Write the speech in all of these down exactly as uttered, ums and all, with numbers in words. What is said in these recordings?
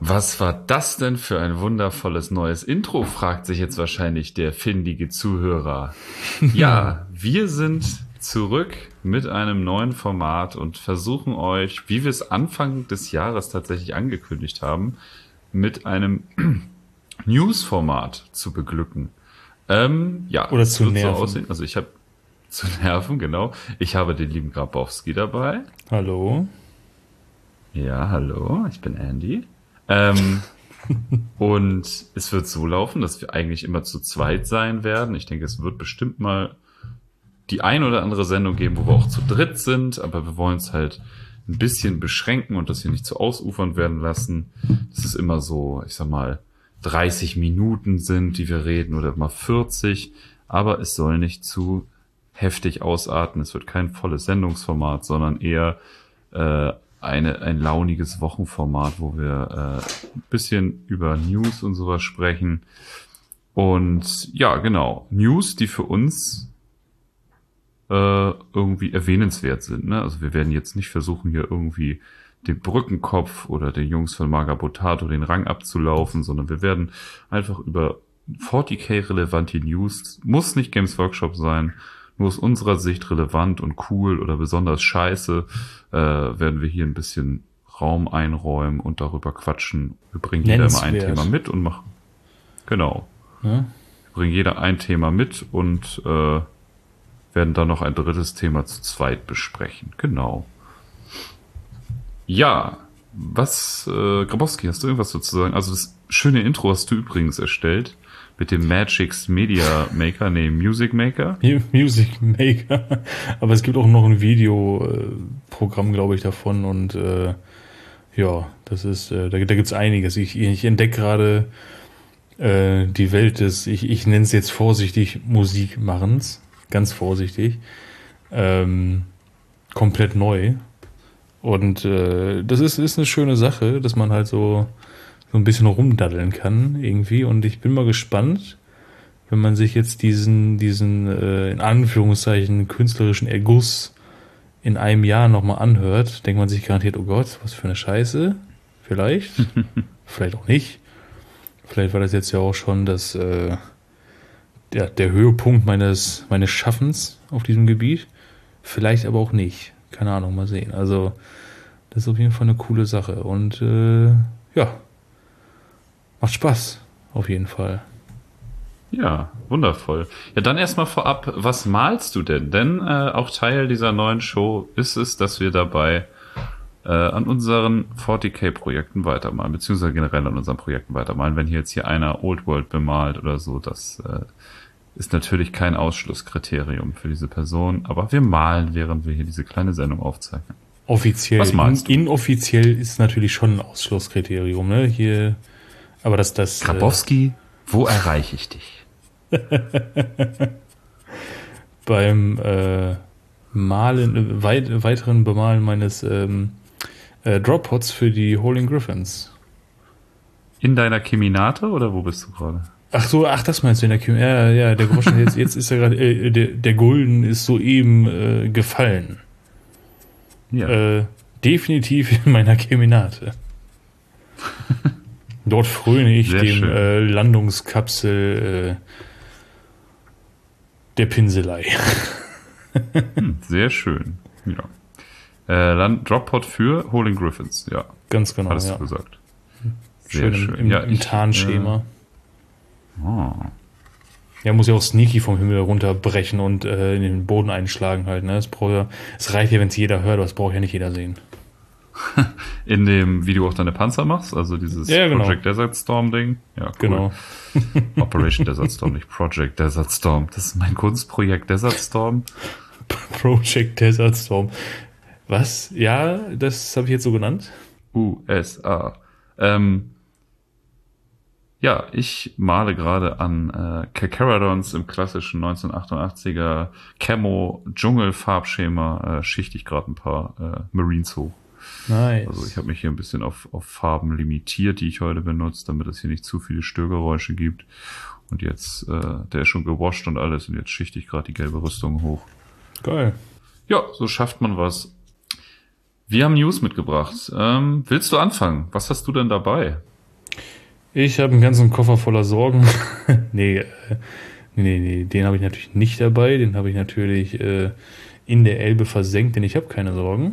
Was war das denn für ein wundervolles neues Intro, fragt sich jetzt wahrscheinlich der findige Zuhörer. Ja, wir sind zurück mit einem neuen Format und versuchen euch, wie wir es Anfang des Jahres tatsächlich angekündigt haben, mit einem News-Format zu beglücken. Ähm, ja, Oder zu nerven. So aussehen. Also ich habe zu nerven, genau. Ich habe den lieben Grabowski dabei. Hallo. Ja, hallo, ich bin Andy. Ähm, und es wird so laufen, dass wir eigentlich immer zu zweit sein werden. Ich denke, es wird bestimmt mal die ein oder andere Sendung geben, wo wir auch zu dritt sind, aber wir wollen es halt ein bisschen beschränken und das hier nicht zu ausufern werden lassen. Das ist immer so, ich sag mal, dreißig Minuten sind, die wir reden, oder mal vierzig, aber es soll nicht zu heftig ausarten. Es wird kein volles Sendungsformat, sondern eher äh, eine ein launiges Wochenformat, wo wir äh, ein bisschen über News und sowas sprechen. Und ja, genau, News, die für uns äh, irgendwie erwähnenswert sind. Ne? Also wir werden jetzt nicht versuchen, hier irgendwie den Brückenkopf oder den Jungs von Magabotato den Rang abzulaufen, sondern wir werden einfach über vierzig K relevante News, muss nicht Games Workshop sein, nur aus unserer Sicht relevant und cool oder besonders scheiße, äh, werden wir hier ein bisschen Raum einräumen und darüber quatschen. Wir bringen jeder immer ein Thema mit und machen. Genau. Ja? Wir bringen jeder ein Thema mit und äh, werden dann noch ein drittes Thema zu zweit besprechen. Genau. Ja, was, äh, Grabowski, hast du irgendwas dazu sagen? Also das schöne Intro hast du übrigens erstellt. Mit dem Magix Media Maker, nee, Music Maker. Music Maker. Aber es gibt auch noch ein Videoprogramm, glaube ich, davon. Und äh, ja, das ist, äh, da, da gibt's einiges. Ich, ich entdecke gerade äh, die Welt des, ich, ich nenne es jetzt vorsichtig, Musikmachens. Ganz vorsichtig. Ähm, komplett neu. Und äh, das ist, ist eine schöne Sache, dass man halt so so ein bisschen rumdaddeln kann irgendwie, und ich bin mal gespannt, wenn man sich jetzt diesen diesen äh, in Anführungszeichen künstlerischen Erguss in einem Jahr nochmal anhört, denkt man sich garantiert, oh Gott, was für eine Scheiße, vielleicht, vielleicht auch nicht, vielleicht war das jetzt ja auch schon das äh, der, der Höhepunkt meines meines Schaffens auf diesem Gebiet, vielleicht aber auch nicht, keine Ahnung, mal sehen, also das ist auf jeden Fall eine coole Sache und äh, ja, macht Spaß, auf jeden Fall. Ja, wundervoll. Ja, dann erstmal vorab, was malst du denn? Denn äh, auch Teil dieser neuen Show ist es, dass wir dabei äh, an unseren vierzig K-Projekten weitermalen, beziehungsweise generell an unseren Projekten weitermalen. Wenn hier jetzt hier einer Old World bemalt oder so, das äh, ist natürlich kein Ausschlusskriterium für diese Person, aber wir malen, während wir hier diese kleine Sendung aufzeichnen. Offiziell. Was malst du? Inoffiziell ist natürlich schon ein Ausschlusskriterium, ne? Hier... Aber das, das. Grabowski, äh, wo erreiche ich dich? Beim äh, Malen, weit, weiteren Bemalen meines ähm, äh, Droppots für die Howling Griffins. In deiner Keminate oder wo bist du gerade? Ach so, ach, das meinst du in der Keminate? Ja, ja, der Groschen, jetzt, jetzt ist er gerade, äh, der, der Gulden ist soeben äh, gefallen. Ja. Äh, definitiv in meiner Keminate. Dort fröne ich Sehr dem äh, Landungskapsel äh, der Pinselei. hm, sehr schön. Ja. Äh, Land Droppod für Howling Griffins, ja. Ganz genau. Hattest ja. du gesagt. Sehr schön. schön. Im, im, ja, im Tarnschema. Äh, oh. Ja, muss ja auch sneaky vom Himmel runterbrechen und äh, in den Boden einschlagen halt. Ne? Es, braucht ja, es reicht ja, wenn es jeder hört, aber es braucht ja nicht jeder sehen. In dem Video auch deine Panzer machst, also dieses ja, genau. Project Desert Storm Ding. Ja, cool. Genau. Operation Desert Storm, nicht Project Desert Storm. Das ist mein Kunstprojekt Desert Storm. Project Desert Storm. Was? Ja, das habe ich jetzt so genannt. U S A. Ähm, ja, ich male gerade an äh, Carcharodons im klassischen neunzehnhundertachtundachtziger Camo Dschungel-Farbschema, äh, schichte ich gerade ein paar äh, Marines hoch. Nice. Also ich habe mich hier ein bisschen auf, auf Farben limitiert, die ich heute benutze, damit es hier nicht zu viele Störgeräusche gibt. Und jetzt, äh, der ist schon gewascht und alles, und jetzt schichte ich gerade die gelbe Rüstung hoch. Geil. Ja, so schafft man was. Wir haben News mitgebracht. Ähm, willst du anfangen? Was hast du denn dabei? Ich habe einen ganzen Koffer voller Sorgen. nee, äh, nee, nee, den habe ich natürlich nicht dabei. Den habe ich natürlich äh, in der Elbe versenkt, denn ich habe keine Sorgen.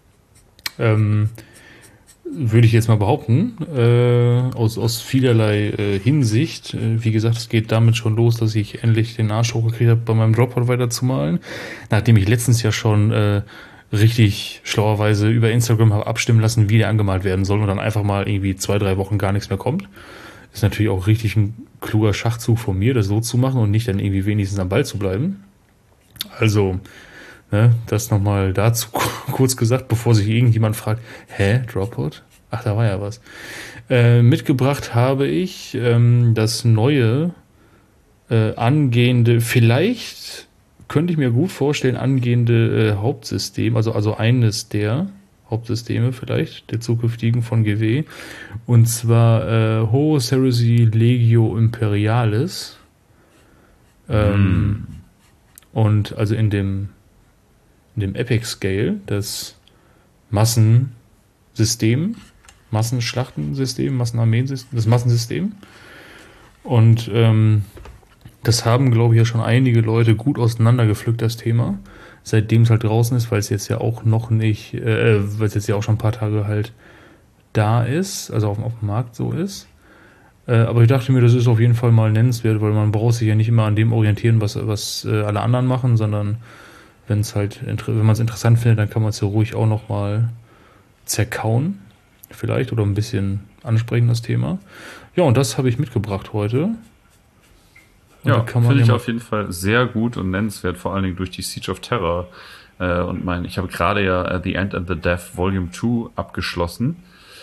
Ähm, würde ich jetzt mal behaupten, äh, aus, aus vielerlei äh, Hinsicht. Äh, wie gesagt, es geht damit schon los, dass ich endlich den Arsch hochgekriegt habe, bei meinem Dropboard weiterzumalen. Nachdem ich letztens ja schon äh, richtig schlauerweise über Instagram habe abstimmen lassen, wie der angemalt werden soll und dann einfach mal irgendwie zwei, drei Wochen gar nichts mehr kommt. Ist natürlich auch richtig ein kluger Schachzug von mir, das so zu machen und nicht dann irgendwie wenigstens am Ball zu bleiben. Also, ne, das nochmal dazu kurz gesagt, bevor sich irgendjemand fragt, hä, Dropboard? Ach, da war ja was. Äh, mitgebracht habe ich ähm, das neue äh, angehende, vielleicht könnte ich mir gut vorstellen, angehende äh, Hauptsystem, also, also eines der Hauptsysteme vielleicht, der zukünftigen von G W. Und zwar äh, Horus Heresy Legio Imperialis. Ähm, mm. Und also in dem, in dem Epic Scale, das Massensystem, Massenschlachtensystem, Massenarmeensystem, das Massensystem. Und ähm, das haben, glaube ich, ja schon einige Leute gut auseinandergepflückt, das Thema. Seitdem es halt draußen ist, weil es jetzt ja auch noch nicht, äh, weil es jetzt ja auch schon ein paar Tage halt da ist, also auf, auf dem Markt so ist. Äh, aber ich dachte mir, das ist auf jeden Fall mal nennenswert, weil man braucht sich ja nicht immer an dem orientieren, was, was äh, alle anderen machen, sondern wenn es halt, wenn man es interessant findet, dann kann man es ja ruhig auch nochmal zerkauen, vielleicht, oder ein bisschen ansprechen, das Thema. Ja, und das habe ich mitgebracht heute. Und ja, finde ich auf jeden Fall sehr gut und nennenswert, vor allen Dingen durch die Siege of Terror. Äh, und mein, ich habe gerade ja uh, The End and the Death Volume zwei abgeschlossen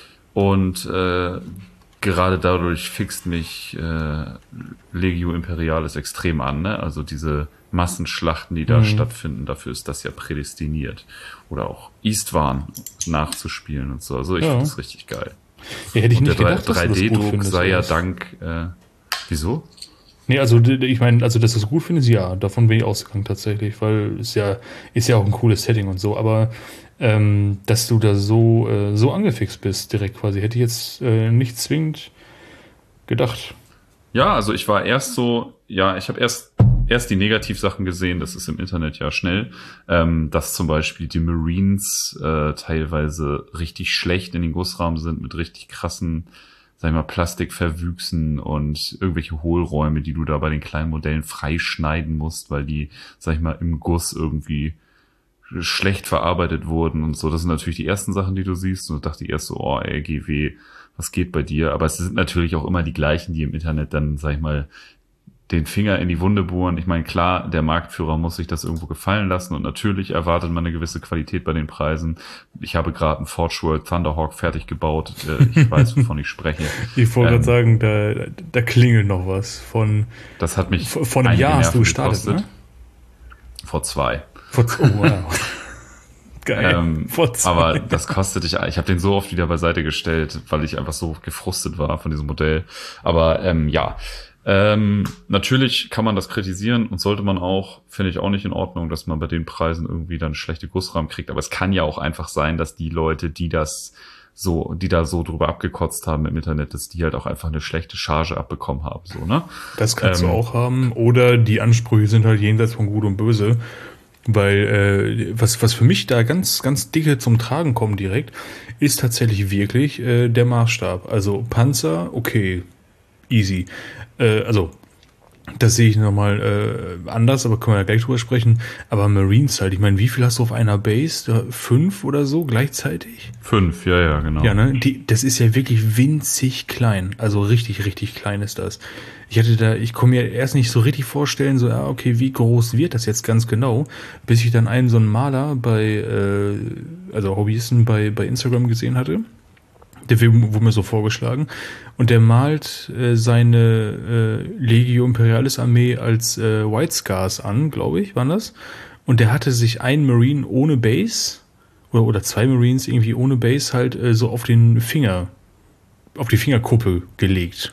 und äh, gerade dadurch fixt mich äh, Legio Imperialis extrem an, ne? Also diese Massenschlachten, die da mhm. stattfinden, dafür ist das ja prädestiniert. Oder auch Istvan nachzuspielen und so. Also ich ja. finde das richtig geil. Ja, hätte ich und nicht der gedacht, drei D-Druck sei ja dank äh, wieso? Nee, also ich meine, also dass du es gut findest, ja, davon bin ich ausgegangen tatsächlich, weil es ja, ist ja auch ein cooles Setting und so, aber ähm, dass du da so, äh, so angefixt bist direkt quasi, hätte ich jetzt äh, nicht zwingend gedacht. Ja, also ich war erst so, ja, ich habe erst erst die Negativsachen gesehen, das ist im Internet ja schnell, ähm, dass zum Beispiel die Marines äh, teilweise richtig schlecht in den Gussrahmen sind mit richtig krassen, sag ich mal, Plastikverwüchsen und irgendwelche Hohlräume, die du da bei den kleinen Modellen freischneiden musst, weil die, sag ich mal, im Guss irgendwie schlecht verarbeitet wurden und so. Das sind natürlich die ersten Sachen, die du siehst. Und da dachte ich erst so, oh, ey, G W, was geht bei dir? Aber es sind natürlich auch immer die gleichen, die im Internet dann, sag ich mal, den Finger in die Wunde bohren. Ich meine, klar, der Marktführer muss sich das irgendwo gefallen lassen und natürlich erwartet man eine gewisse Qualität bei den Preisen. Ich habe gerade einen Forge World Thunderhawk fertig gebaut. Ich weiß, wovon ich spreche. Ich wollte ähm, gerade sagen, da, da klingelt noch was. Von, das hat mich von einem Jahr hast du gestartet, ne? Vor zwei. Vor zwei, oh, wow. Geil. Ähm, Vor zwei. Aber das kostet dich, ich habe den so oft wieder beiseite gestellt, weil ich einfach so gefrustet war von diesem Modell. Aber ähm, ja, Ähm, natürlich kann man das kritisieren und sollte man auch, finde ich auch nicht in Ordnung, dass man bei den Preisen irgendwie dann schlechte Gussrahmen kriegt. Aber es kann ja auch einfach sein, dass die Leute, die das so, die da so drüber abgekotzt haben im Internet, dass die halt auch einfach eine schlechte Charge abbekommen haben, so, ne? Das kannst ähm, du auch haben. Oder die Ansprüche sind halt jenseits von Gut und Böse. Weil, äh, was, was für mich da ganz, ganz dicke zum Tragen kommt direkt, ist tatsächlich wirklich äh, der Maßstab. Also Panzer, okay, easy. Äh, also, das sehe ich nochmal äh, anders, aber können wir ja gleich drüber sprechen. Aber Marines halt, ich meine, wie viel hast du auf einer Base? Fünf oder so gleichzeitig? Fünf, ja, ja, genau. Ja, ne? Die, das ist ja wirklich winzig klein. Also richtig, richtig klein ist das. Ich hatte da, ich komme mir erst nicht so richtig vorstellen, so, ja, okay, wie groß wird das jetzt ganz genau, bis ich dann einen so einen Maler bei, äh, also Hobbyisten bei, bei Instagram gesehen hatte. Der wurde mir so vorgeschlagen. Und der malt äh, seine äh, Legio Imperialis Armee als äh, White Scars an, glaube ich, waren das. Und der hatte sich einen Marine ohne Base, oder, oder zwei Marines irgendwie ohne Base halt äh, so auf den Finger, auf die Fingerkuppe gelegt.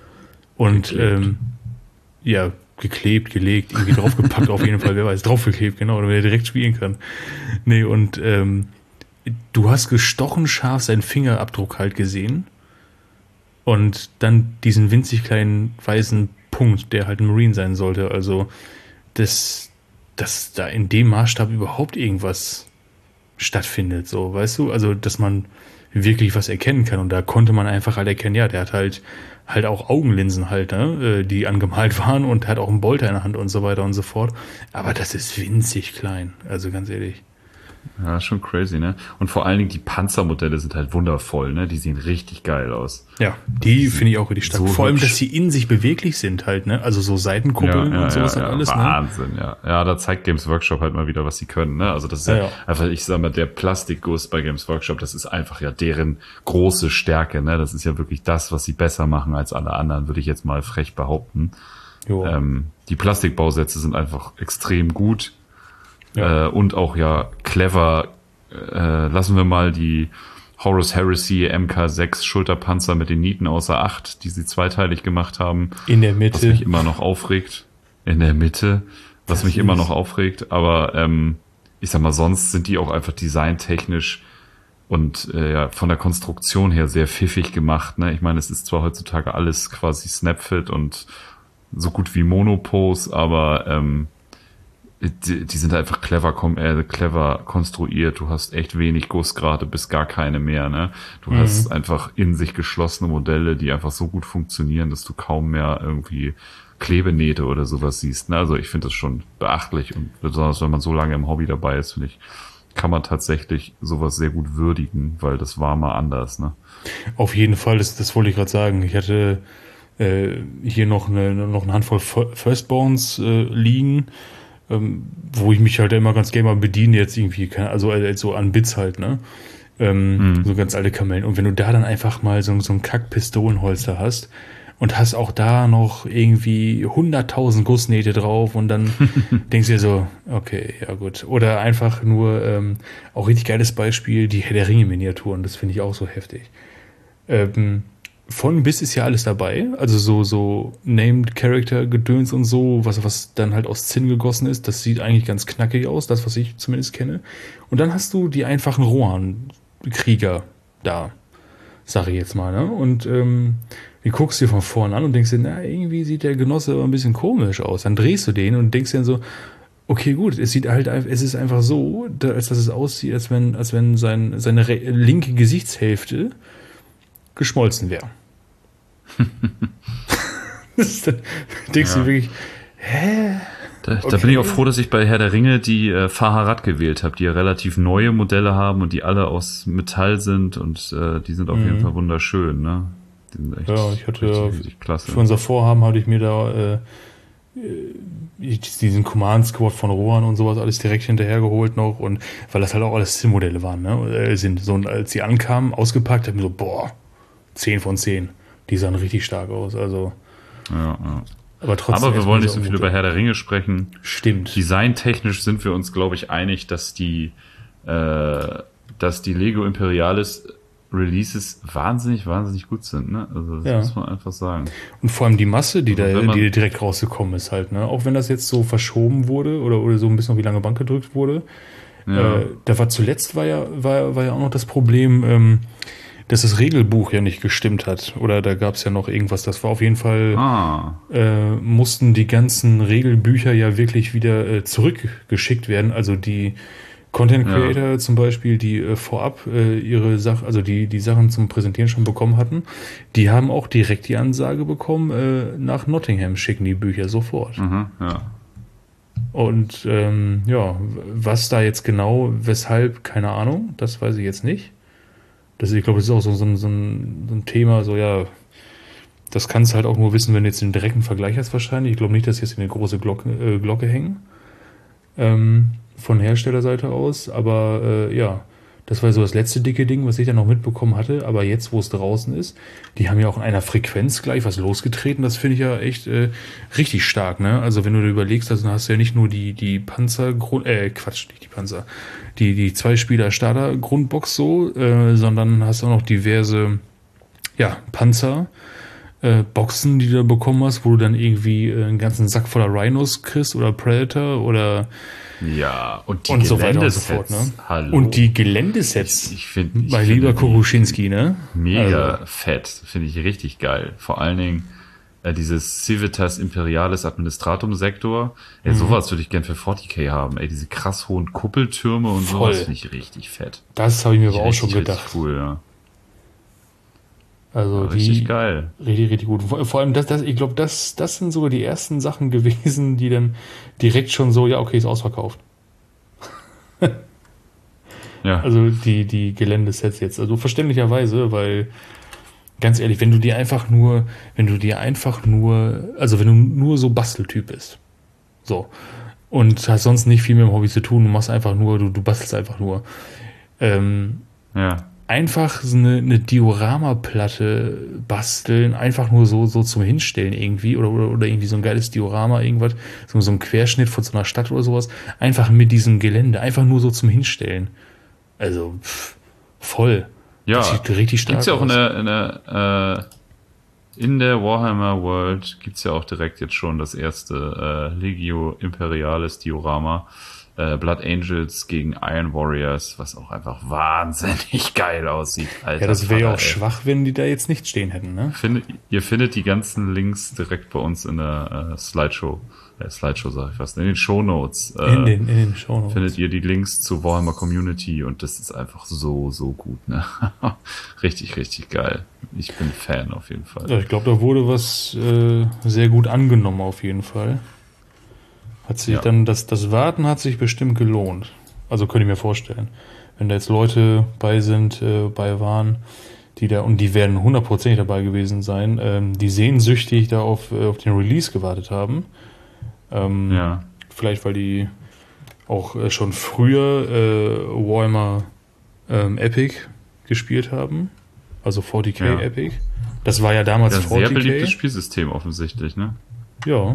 Und geklebt. ähm, ja, geklebt, gelegt, irgendwie draufgepackt auf jeden Fall, wer weiß, draufgeklebt, genau, damit er direkt spielen kann. Nee, und ähm, du hast gestochen scharf seinen Fingerabdruck halt gesehen. Und dann diesen winzig kleinen weißen Punkt, der halt ein Marine sein sollte. Also, dass, dass da in dem Maßstab überhaupt irgendwas stattfindet, so, weißt du? Also, dass man wirklich was erkennen kann. Und da konnte man einfach halt erkennen, ja, der hat halt halt auch Augenlinsen halt, ne, die angemalt waren und hat auch einen Bolter in der Hand und so weiter und so fort. Aber das ist winzig klein, also ganz ehrlich. Ja, schon crazy, ne? Und vor allen Dingen die Panzermodelle sind halt wundervoll, ne? Die sehen richtig geil aus. Ja, die finde ich auch richtig stark. so Vor allem, hübsch. dass sie in sich beweglich sind halt, ne? Also so Seitenkuppeln Ja, ja, und sowas ja, und ja. alles, ne? Wahnsinn, ja. Ja, da zeigt Games Workshop halt mal wieder, was sie können, ne? Also das ist ja, Ja, ja. einfach, ich sag mal, der Plastikguss bei Games Workshop, das ist einfach ja deren große Stärke, ne? Das ist ja wirklich das, was sie besser machen als alle anderen, würde ich jetzt mal frech behaupten. Jo. Ähm, die Plastikbausätze sind einfach extrem gut. Ja. Äh, und auch ja clever. Äh, lassen wir mal die Horus Heresy M K sechs Schulterpanzer mit den Nieten außer Acht, die sie zweiteilig gemacht haben. In der Was Mitte. mich immer noch aufregt. In der Mitte. Was Das mich immer ist- noch aufregt. Aber ähm, ich sag mal, sonst sind die auch einfach designtechnisch und äh, ja, von der Konstruktion her sehr pfiffig gemacht. Ne? Ich meine, es ist zwar heutzutage alles quasi Snapfit und so gut wie Monopose, aber ähm, die, die sind einfach clever, kom äh, clever konstruiert. Du hast echt wenig Gussgrade bis gar keine mehr. Ne? Du Mhm. hast einfach in sich geschlossene Modelle, die einfach so gut funktionieren, dass du kaum mehr irgendwie Klebenähte oder sowas siehst. Ne? Also ich finde das schon beachtlich und besonders wenn man so lange im Hobby dabei ist, finde ich, kann man tatsächlich sowas sehr gut würdigen, weil das war mal anders. Ne? Auf jeden Fall, das, das wollte ich gerade sagen. Ich hatte äh, hier noch eine, noch eine Handvoll Fir- Firstborns äh, liegen, ähm, wo ich mich halt immer ganz gerne mal bediene, jetzt irgendwie, keine- also äh, so an Bits halt, ne? Ähm, So ganz alte Kamellen. Und wenn du da dann einfach mal so, so ein Kack-Pistolenholster hast und hast auch da noch irgendwie hunderttausend Gussnähte drauf und dann denkst du dir so, okay, ja gut. Oder einfach nur, ähm, auch richtig geiles Beispiel, die Herr der Ringe-Miniaturen, das finde ich auch so heftig. Ähm, von bis ist ja alles dabei, also so, so Named Character Gedöns und so, was, was dann halt aus Zinn gegossen ist, das sieht eigentlich ganz knackig aus, das, was ich zumindest kenne. Und dann hast du die einfachen Rohan-Krieger da, sag ich jetzt mal, ne? Und ähm, die guckst dir von vorne an und denkst dir, na, irgendwie sieht der Genosse aber ein bisschen komisch aus. Dann drehst du den und denkst dir dann so, okay, gut, es sieht halt, ein- es ist einfach so, da- als dass es aussieht, als wenn, als wenn sein, seine re- linke Gesichtshälfte geschmolzen wäre. Das ist dann- denkst Ja. du wirklich, hä? Da, da Okay. bin ich auch froh, dass ich bei Herr der Ringe die äh, Fahrrad gewählt habe, die ja relativ neue Modelle haben und die alle aus Metall sind und äh, die sind auf Mhm. jeden Fall wunderschön, ne? Die sind echt Ja, ich hatte richtig, ja richtig klasse. Für unser Vorhaben hatte ich mir da äh, äh, diesen Command Squad von Rohan und sowas alles direkt hinterhergeholt noch und weil das halt auch alles Sim-Modelle waren, ne? Äh, sind so, und als sie ankamen, ausgepackt, hab ich mir so, boah, zehn von zehn. Die sahen richtig stark aus, also. Ja, ja. Aber trotzdem. Aber wir wollen nicht so erstmal viel über Herr der Ringe sprechen. Stimmt. Designtechnisch sind wir uns, glaube ich, einig, dass die, äh, dass die Lego Imperialis Releases wahnsinnig, wahnsinnig gut sind, ne? Also das Ja. muss man einfach sagen. Und vor allem die Masse, die da, Also wenn man- die direkt rausgekommen ist halt, ne? Auch wenn das jetzt so verschoben wurde oder, oder so ein bisschen auf die lange Bank gedrückt wurde. Ja. Äh, da war zuletzt war ja, war, war ja auch noch das Problem, ähm, dass das Regelbuch ja nicht gestimmt hat. Oder da gab es ja noch irgendwas. Das war auf jeden Fall, Ah, äh, mussten die ganzen Regelbücher ja wirklich wieder äh, zurückgeschickt werden. Also die Content Ja. Creator zum Beispiel, die äh, vorab äh, ihre Sachen, also die, die Sachen zum Präsentieren schon bekommen hatten, die haben auch direkt die Ansage bekommen, äh, nach Nottingham schicken die Bücher sofort. mhm, ja. Und ähm, ja, was da jetzt genau, weshalb, keine Ahnung, das weiß ich jetzt nicht. Das, ich glaube, das ist auch so, so, ein, so, ein, so ein Thema, so ja, das kannst du halt auch nur wissen, wenn du jetzt den direkten Vergleich hast wahrscheinlich. Ich glaube nicht, dass sie jetzt in eine große Glocke, äh, Glocke hängen, ähm, von Herstellerseite aus, aber äh, ja, das war so das letzte dicke Ding, was ich dann noch mitbekommen hatte, aber jetzt, wo es draußen ist, die haben ja auch in einer Frequenz gleich was losgetreten, das finde ich ja echt äh, richtig stark, ne? Also wenn du dir überlegst, also dann hast du ja nicht nur die, die Panzer, äh, Quatsch, nicht die Panzer, die, die Zwei-Spieler-Starter-Grundbox so, äh, sondern hast auch noch diverse, ja, Panzer, äh, Boxen, die du da bekommen hast, wo du dann irgendwie äh, einen ganzen Sack voller Rhinos kriegst oder Predator oder Ja, und die und so weiter und so fort, Geländesets. ne? Hallo. Und die Geländesets, Ich, ich finde, ich mein finde lieber die Kokoschinski, ne? mega Also, fett. Finde ich richtig geil. Vor allen Dingen äh, dieses Civitas Imperialis Administratum Sektor. Ey, sowas würde ich gern für forty K haben. Ey, diese krass hohen Kuppeltürme und Voll. sowas finde ich richtig fett. das habe ich mir Finde aber ich auch schon richtig, gedacht. richtig cool, ja. Also Ja, richtig die geil. richtig, richtig gut. Vor, vor allem das, das, ich glaube, das, das sind sogar die ersten Sachen gewesen, die dann direkt schon so, ja, okay, ist ausverkauft. Ja, Also die, die Geländesets jetzt. Also verständlicherweise, weil ganz ehrlich, wenn du dir einfach nur, wenn du dir einfach nur, also wenn du nur so Basteltyp bist, so, und hast sonst nicht viel mit dem Hobby zu tun, du machst einfach nur, du, du bastelst einfach nur, ähm, ja. einfach so eine, eine Dioramaplatte basteln, einfach nur so, so zum Hinstellen irgendwie, oder, oder, oder irgendwie so ein geiles Diorama, irgendwas, so, so ein Querschnitt von so einer Stadt oder sowas, einfach mit diesem Gelände, einfach nur so zum Hinstellen. Also, pff, voll. Das Ja, sieht richtig stark gibt's ja auch in aus. der, in der, äh, in der Warhammer World gibt's ja auch direkt jetzt schon das erste äh, Legio Imperialis Diorama. Äh, Blood Angels gegen Iron Warriors, was auch einfach wahnsinnig geil aussieht. Alter, Ja, das wäre ja Vater, auch ey. schwach, wenn die da jetzt nicht stehen hätten, ne? Findet, ihr findet die ganzen Links direkt bei uns in der äh, Slideshow. Äh, Slideshow sag ich fast. In den Shownotes. Äh, In den, in den Shownotes. findet ihr die Links zur Warhammer Community und das ist einfach so, so gut, ne? Richtig, richtig geil. Ich bin Fan auf jeden Fall. Ja, ich glaube, da wurde was äh, sehr gut angenommen auf jeden Fall. Hat sich Ja. dann, das, das Warten hat sich bestimmt gelohnt. Also könnte ich mir vorstellen. Wenn da jetzt Leute bei sind, äh, bei waren, die da, und die werden hundertprozentig dabei gewesen sein, ähm, die sehnsüchtig da auf, äh, auf den Release gewartet haben. Ähm, Ja. Vielleicht, weil die auch äh, schon früher äh, Warhammer ähm, Epic gespielt haben. Also forty K Ja. Epic. Das war ja damals Ja, sehr forty K. beliebtes Spielsystem offensichtlich, ne? Ja.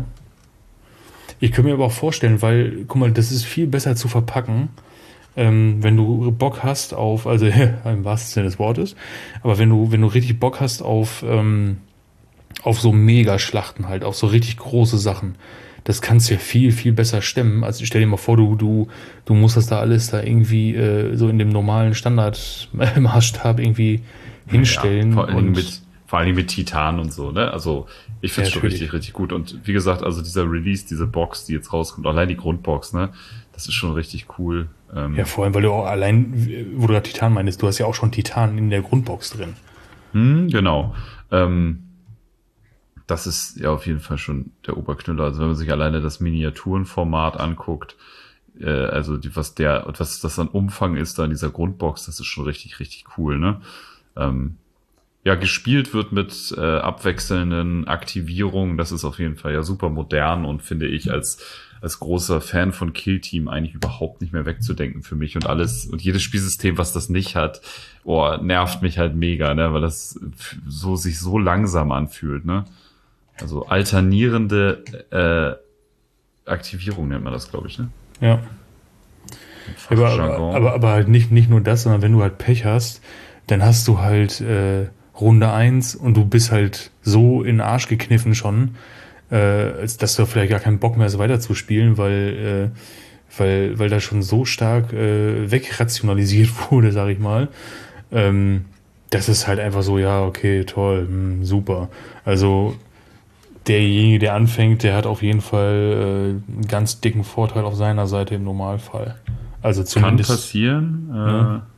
Ich könnte mir aber auch vorstellen, weil, guck mal, das ist viel besser zu verpacken, ähm, wenn du Bock hast auf, also im wahrsten Sinne des Wortes, aber wenn du, wenn du richtig Bock hast auf, ähm, auf so Mega-Schlachten halt, auf so richtig große Sachen, das kannst du ja viel, viel besser stemmen. Also stell dir mal vor, du, du, du musst das da alles da irgendwie äh, so in dem normalen Standardmaßstab irgendwie hinstellen. Ja, vor allen Dingen und mit, vor allen Dingen mit Titan und so, ne? Also, ich finde es Ja, schon natürlich. richtig, richtig gut. Und wie gesagt, also dieser Release, diese Box, die jetzt rauskommt, allein die Grundbox, ne? Das ist schon richtig cool. Ähm, ja, vor allem, weil du auch allein, wo du gerade Titan meinst, du hast ja auch schon Titan in der Grundbox drin. hm, genau. Ähm, das ist ja auf jeden Fall schon der Oberknüller. Also wenn man sich alleine das Miniaturenformat anguckt, äh, also die, was der, was das an Umfang ist da in dieser Grundbox, das ist schon richtig, richtig cool, ne? Ähm, ja, gespielt wird mit äh, abwechselnden Aktivierungen. Das ist auf jeden Fall ja super modern und finde ich als als großer Fan von Kill Team eigentlich überhaupt nicht mehr wegzudenken für mich und alles und jedes Spielsystem, was das nicht hat, oh, nervt mich halt mega, ne, weil das so sich so langsam anfühlt, ne? Also alternierende äh, Aktivierung nennt man das, glaube ich, ne? Ja. Aber, Fachjargon. aber, aber halt nicht, nicht nur das, sondern wenn du halt Pech hast, dann hast du halt äh, Runde eins und du bist halt so in den Arsch gekniffen schon, äh, als dass du vielleicht gar keinen Bock mehr hast weiterzuspielen, weil, äh, weil, weil da schon so stark äh, wegrationalisiert wurde, sag ich mal. Ähm, das ist halt einfach so, ja, okay, toll, mh, super. Also derjenige, der anfängt, der hat auf jeden Fall äh, einen ganz dicken Vorteil auf seiner Seite im Normalfall. Also Kann zumindest. passieren. Äh, Ja.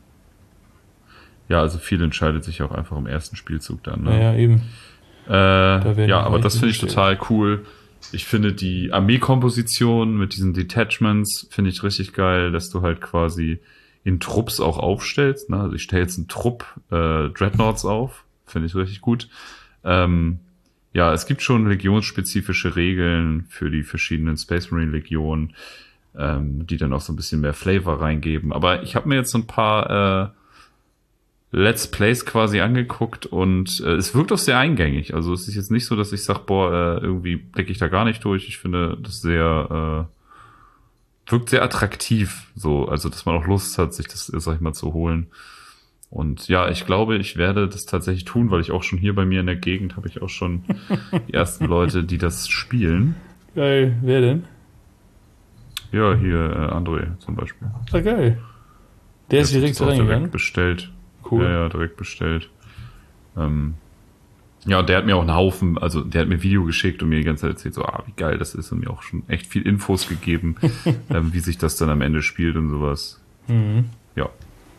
ja, also viel entscheidet sich auch einfach im ersten Spielzug dann. Ne? Naja, eben. Äh, werden ja, die aber das Weichen finde ich gestellt. total cool. Ich finde die Armeekomposition mit diesen Detachments finde ich richtig geil, dass du halt quasi in Trupps auch aufstellst. Ne? Also ich stelle jetzt einen Trupp äh, Dreadnoughts auf, finde ich richtig gut. Ähm, ja, es gibt schon legionsspezifische Regeln für die verschiedenen Space Marine Legionen, ähm, die dann auch so ein bisschen mehr Flavor reingeben. Aber ich habe mir jetzt so ein paar äh, Let's Plays quasi angeguckt und äh, es wirkt auch sehr eingängig. Also es ist jetzt nicht so, dass ich sage, boah, äh, irgendwie blicke ich da gar nicht durch. Ich finde das sehr, äh, wirkt sehr attraktiv, so, also dass man auch Lust hat, sich das, sag ich mal, zu holen. Und ja, ich glaube, ich werde das tatsächlich tun, weil ich auch schon hier bei mir in der Gegend habe ich auch schon die ersten Leute, die das spielen. Geil, wer denn? Ja, hier äh, André zum Beispiel. Ah, geil. Der ist direkt das auch reingegangen? direkt bestellt. Cool. Ja, ja, direkt bestellt. Ähm, ja, und der hat mir auch einen Haufen, also der hat mir ein Video geschickt und mir die ganze Zeit erzählt, so, ah, wie geil das ist und mir auch schon echt viel Infos gegeben, ähm, wie sich das dann am Ende spielt und sowas. Mhm. Ja.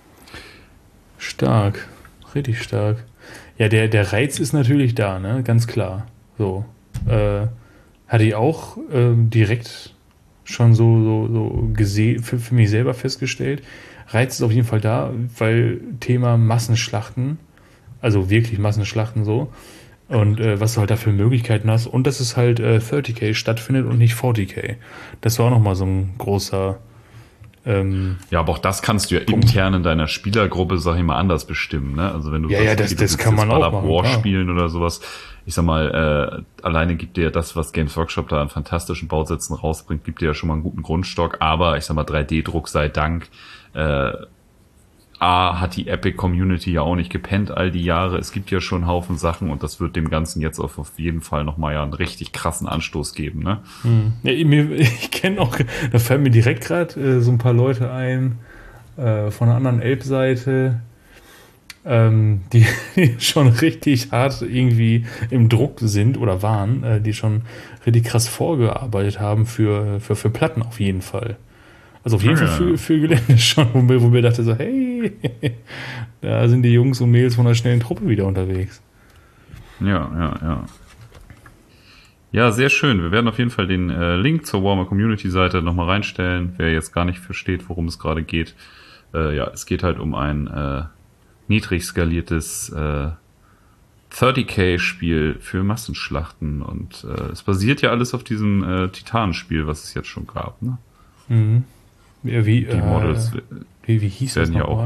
Stark. Richtig stark. Ja, der, der Reiz ist natürlich da, ne? Ganz klar. So. Äh, hatte ich auch ähm, direkt schon so, so, so gesehen, für, für mich selber festgestellt. Reiz ist auf jeden Fall da, weil Thema Massenschlachten, also wirklich Massenschlachten so, und äh, was du halt da für Möglichkeiten hast und dass es halt äh, dreißig K stattfindet und nicht vierzig K. Das war auch nochmal so ein großer ähm, Ja, aber auch das kannst du ja intern in deiner Spielergruppe, sag ich mal, anders bestimmen, ne? Also wenn du Ja, ja, sagst, das- okay, du das willst kann man jetzt auch God of machen, War klar. spielen oder sowas. Ich sag mal, äh, alleine gibt dir ja das, was Games Workshop da an fantastischen Bausätzen rausbringt, gibt dir ja schon mal einen guten Grundstock, aber ich sag mal, drei D-Druck sei Dank, äh, A, hat die Epic-Community ja auch nicht gepennt all die Jahre. Es gibt ja schon einen Haufen Sachen und das wird dem Ganzen jetzt auf, auf jeden Fall nochmal ja einen richtig krassen Anstoß geben, ne? Ja, ich mir- ich kenne auch, da fallen mir direkt gerade äh, so ein paar Leute ein äh, von einer anderen Elb-Seite, ähm, die, die schon richtig hart irgendwie im Druck sind oder waren, äh, die schon richtig krass vorgearbeitet haben für, für, für Platten auf jeden Fall. Also auf jeden Ja, Fall ja, für, für Gelände schon, wo mir, wo mir dachte so, hey, da sind die Jungs und Mädels von einer schnellen Truppe wieder unterwegs. Ja, ja, ja. Ja, sehr schön. Wir werden auf jeden Fall den äh, Link zur Warhammer Community Seite nochmal reinstellen. Wer jetzt gar nicht versteht, worum es gerade geht. Äh, ja, es geht halt um ein äh, niedrig skaliertes äh, dreißig K Spiel für Massenschlachten und äh, es basiert ja alles auf diesem äh, Titanenspiel, was es jetzt schon gab. Ne? Mhm. Ja, wie, Die äh, Models wie, wie hieß das werden ja auch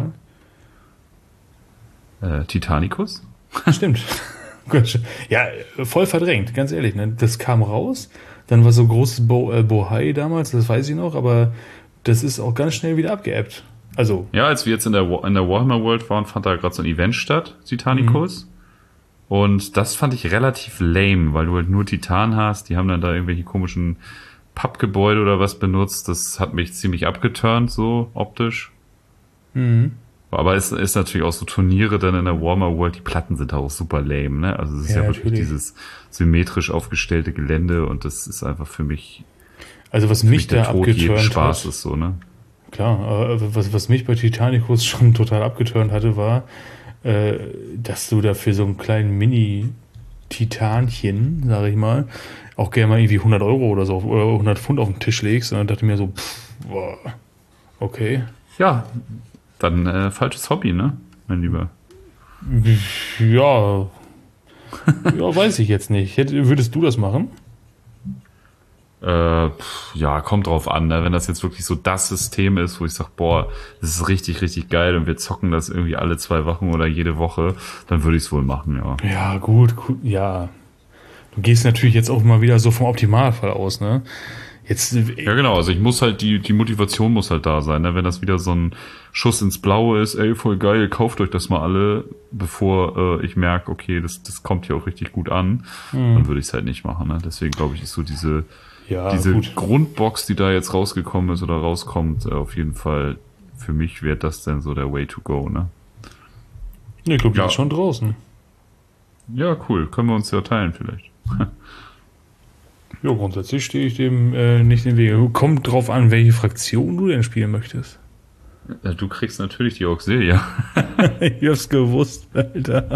nochmal? äh, Titanicus. Stimmt. Gut. Ja, voll verdrängt, ganz ehrlich. Ne? Das kam raus, dann war so großes Bo äh, Bohai damals, das weiß ich noch, aber das ist auch ganz schnell wieder abgeebbt. Also, Ja, als wir jetzt in der, Wa- in der Warhammer World waren, fand da gerade so ein Event statt, Titanicus. Und das fand ich relativ lame, weil du halt nur Titan hast. Die haben dann da irgendwelche komischen Pappgebäude oder was benutzt. Das hat mich ziemlich abgeturnt, so optisch. mhm. Aber es ist natürlich auch so Turniere dann in der Warhammer World. Die Platten sind auch super lame, ne? Also es ist Ja, ja, wirklich natürlich. dieses symmetrisch aufgestellte Gelände und das ist einfach für mich, Also was für mich mich der da Tod jeden abgeturnt Spaß hat, ist so, ne? klar, äh, was, was mich bei Titanicus schon total abgeturnt hatte, war, äh, dass du da für so einen kleinen Mini-Titanchen, sage ich mal, auch gerne mal irgendwie hundert Euro oder so oder hundert Pfund auf den Tisch legst und dann dachte ich mir so, pff, boah, okay. Ja, dann äh, falsches Hobby, ne? Mein Lieber. Ja, ja, weiß ich jetzt nicht. Hätt- Würdest du das machen? Äh, pf, ja, kommt drauf an, ne? Wenn das jetzt wirklich so das System ist, wo ich sage, boah, das ist richtig, richtig geil und wir zocken das irgendwie alle zwei Wochen oder jede Woche, dann würde ich es wohl machen, ja. Ja, gut, gut, ja. Du gehst natürlich jetzt auch mal wieder so vom Optimalfall aus, ne? Jetzt, Ja, genau, also ich muss halt, die, die Motivation muss halt da sein, ne? Wenn das wieder so ein Schuss ins Blaue ist, ey, voll geil, kauft euch das mal alle, bevor äh, ich merke, okay, das, das kommt hier auch richtig gut an, dann würde ich es halt nicht machen, ne? Deswegen glaube ich, ist so diese, ja, diese gut. Grundbox, die da jetzt rausgekommen ist oder rauskommt, äh, auf jeden Fall, für mich wäre das dann so der Way to go, ne? Ne, ich glaube, die Ja. ist schon draußen. Ja, cool, können wir uns ja teilen vielleicht. Ja, grundsätzlich stehe ich dem äh, nicht im Wege. Kommt drauf an, welche Fraktion du denn spielen möchtest. Ja, du kriegst natürlich die Auxilia. Ich hab's gewusst, Alter.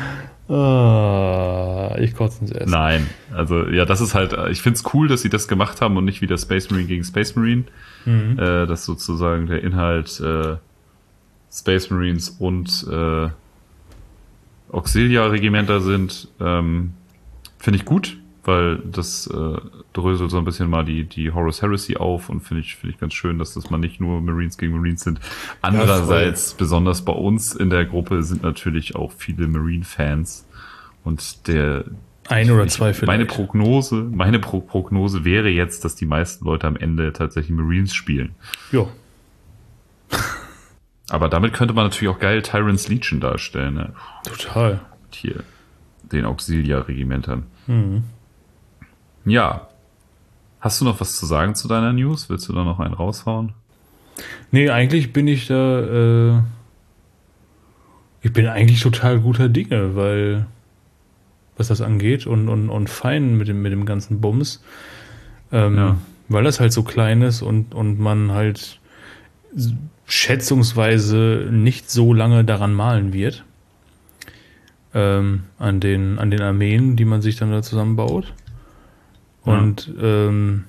Ah, ich kotze ins Essen. Nein, also ja, das ist halt, ich find's cool, dass sie das gemacht haben und nicht wieder Space Marine gegen Space Marine. Mhm. Äh, dass sozusagen der Inhalt äh, Space Marines und äh, Auxilia-Regimenter sind, ähm, finde ich gut, weil das äh, dröselt so ein bisschen mal die, die Horus Heresy auf und finde ich, finde ich ganz schön, dass das mal nicht nur Marines gegen Marines sind. Andererseits, besonders bei uns in der Gruppe sind natürlich auch viele Marine-Fans und der Ein oder ich, zwei vielleicht. meine Prognose, meine Pro Prognose wäre jetzt, dass die meisten Leute am Ende tatsächlich Marines spielen. Ja. aber damit könnte man natürlich auch geil Tyrant's Legion darstellen. Ne? Total. Hier, den Auxilia-Regimentern. Mhm. Ja. Hast du noch was zu sagen zu deiner News? Willst du da noch einen raushauen? Nee, eigentlich bin ich da, äh, ich bin eigentlich total guter Dinge, weil, was das angeht und, und, und fein mit dem, mit dem ganzen Bums, ähm, Ja. weil das halt so klein ist und, und man halt schätzungsweise nicht so lange daran malen wird, ähm, an den, an den Armeen, die man sich dann da zusammenbaut. Und ja. ähm,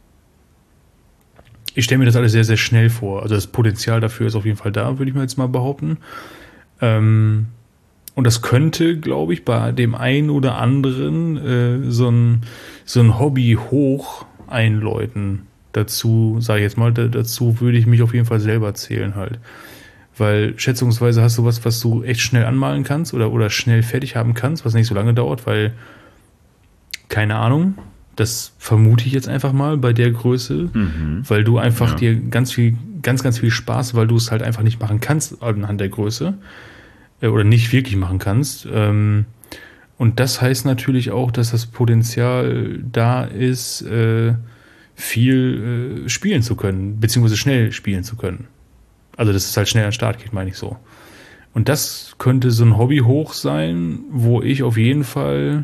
ich stelle mir das alles sehr, sehr schnell vor. Also das Potenzial dafür ist auf jeden Fall da, würde ich mal jetzt mal behaupten. Ähm, und das könnte, glaube ich, bei dem einen oder anderen äh, so ein, so ein Hobby hoch einläuten. Dazu, sage ich jetzt mal, da, dazu würde ich mich auf jeden Fall selber zählen halt. Weil schätzungsweise hast du was, was du echt schnell anmalen kannst oder, oder schnell fertig haben kannst, was nicht so lange dauert, weil, keine Ahnung, das vermute ich jetzt einfach mal bei der Größe, mhm. weil du einfach ja. dir ganz viel, ganz, ganz viel Spaß, weil du es halt einfach nicht machen kannst anhand der Größe äh, oder nicht wirklich machen kannst. Ähm, und das heißt natürlich auch, dass das Potenzial da ist, äh, viel äh, spielen zu können, beziehungsweise schnell spielen zu können. Also, dass es halt schnell an den Start geht, meine ich so. Und das könnte so ein Hobby hoch sein, wo ich auf jeden Fall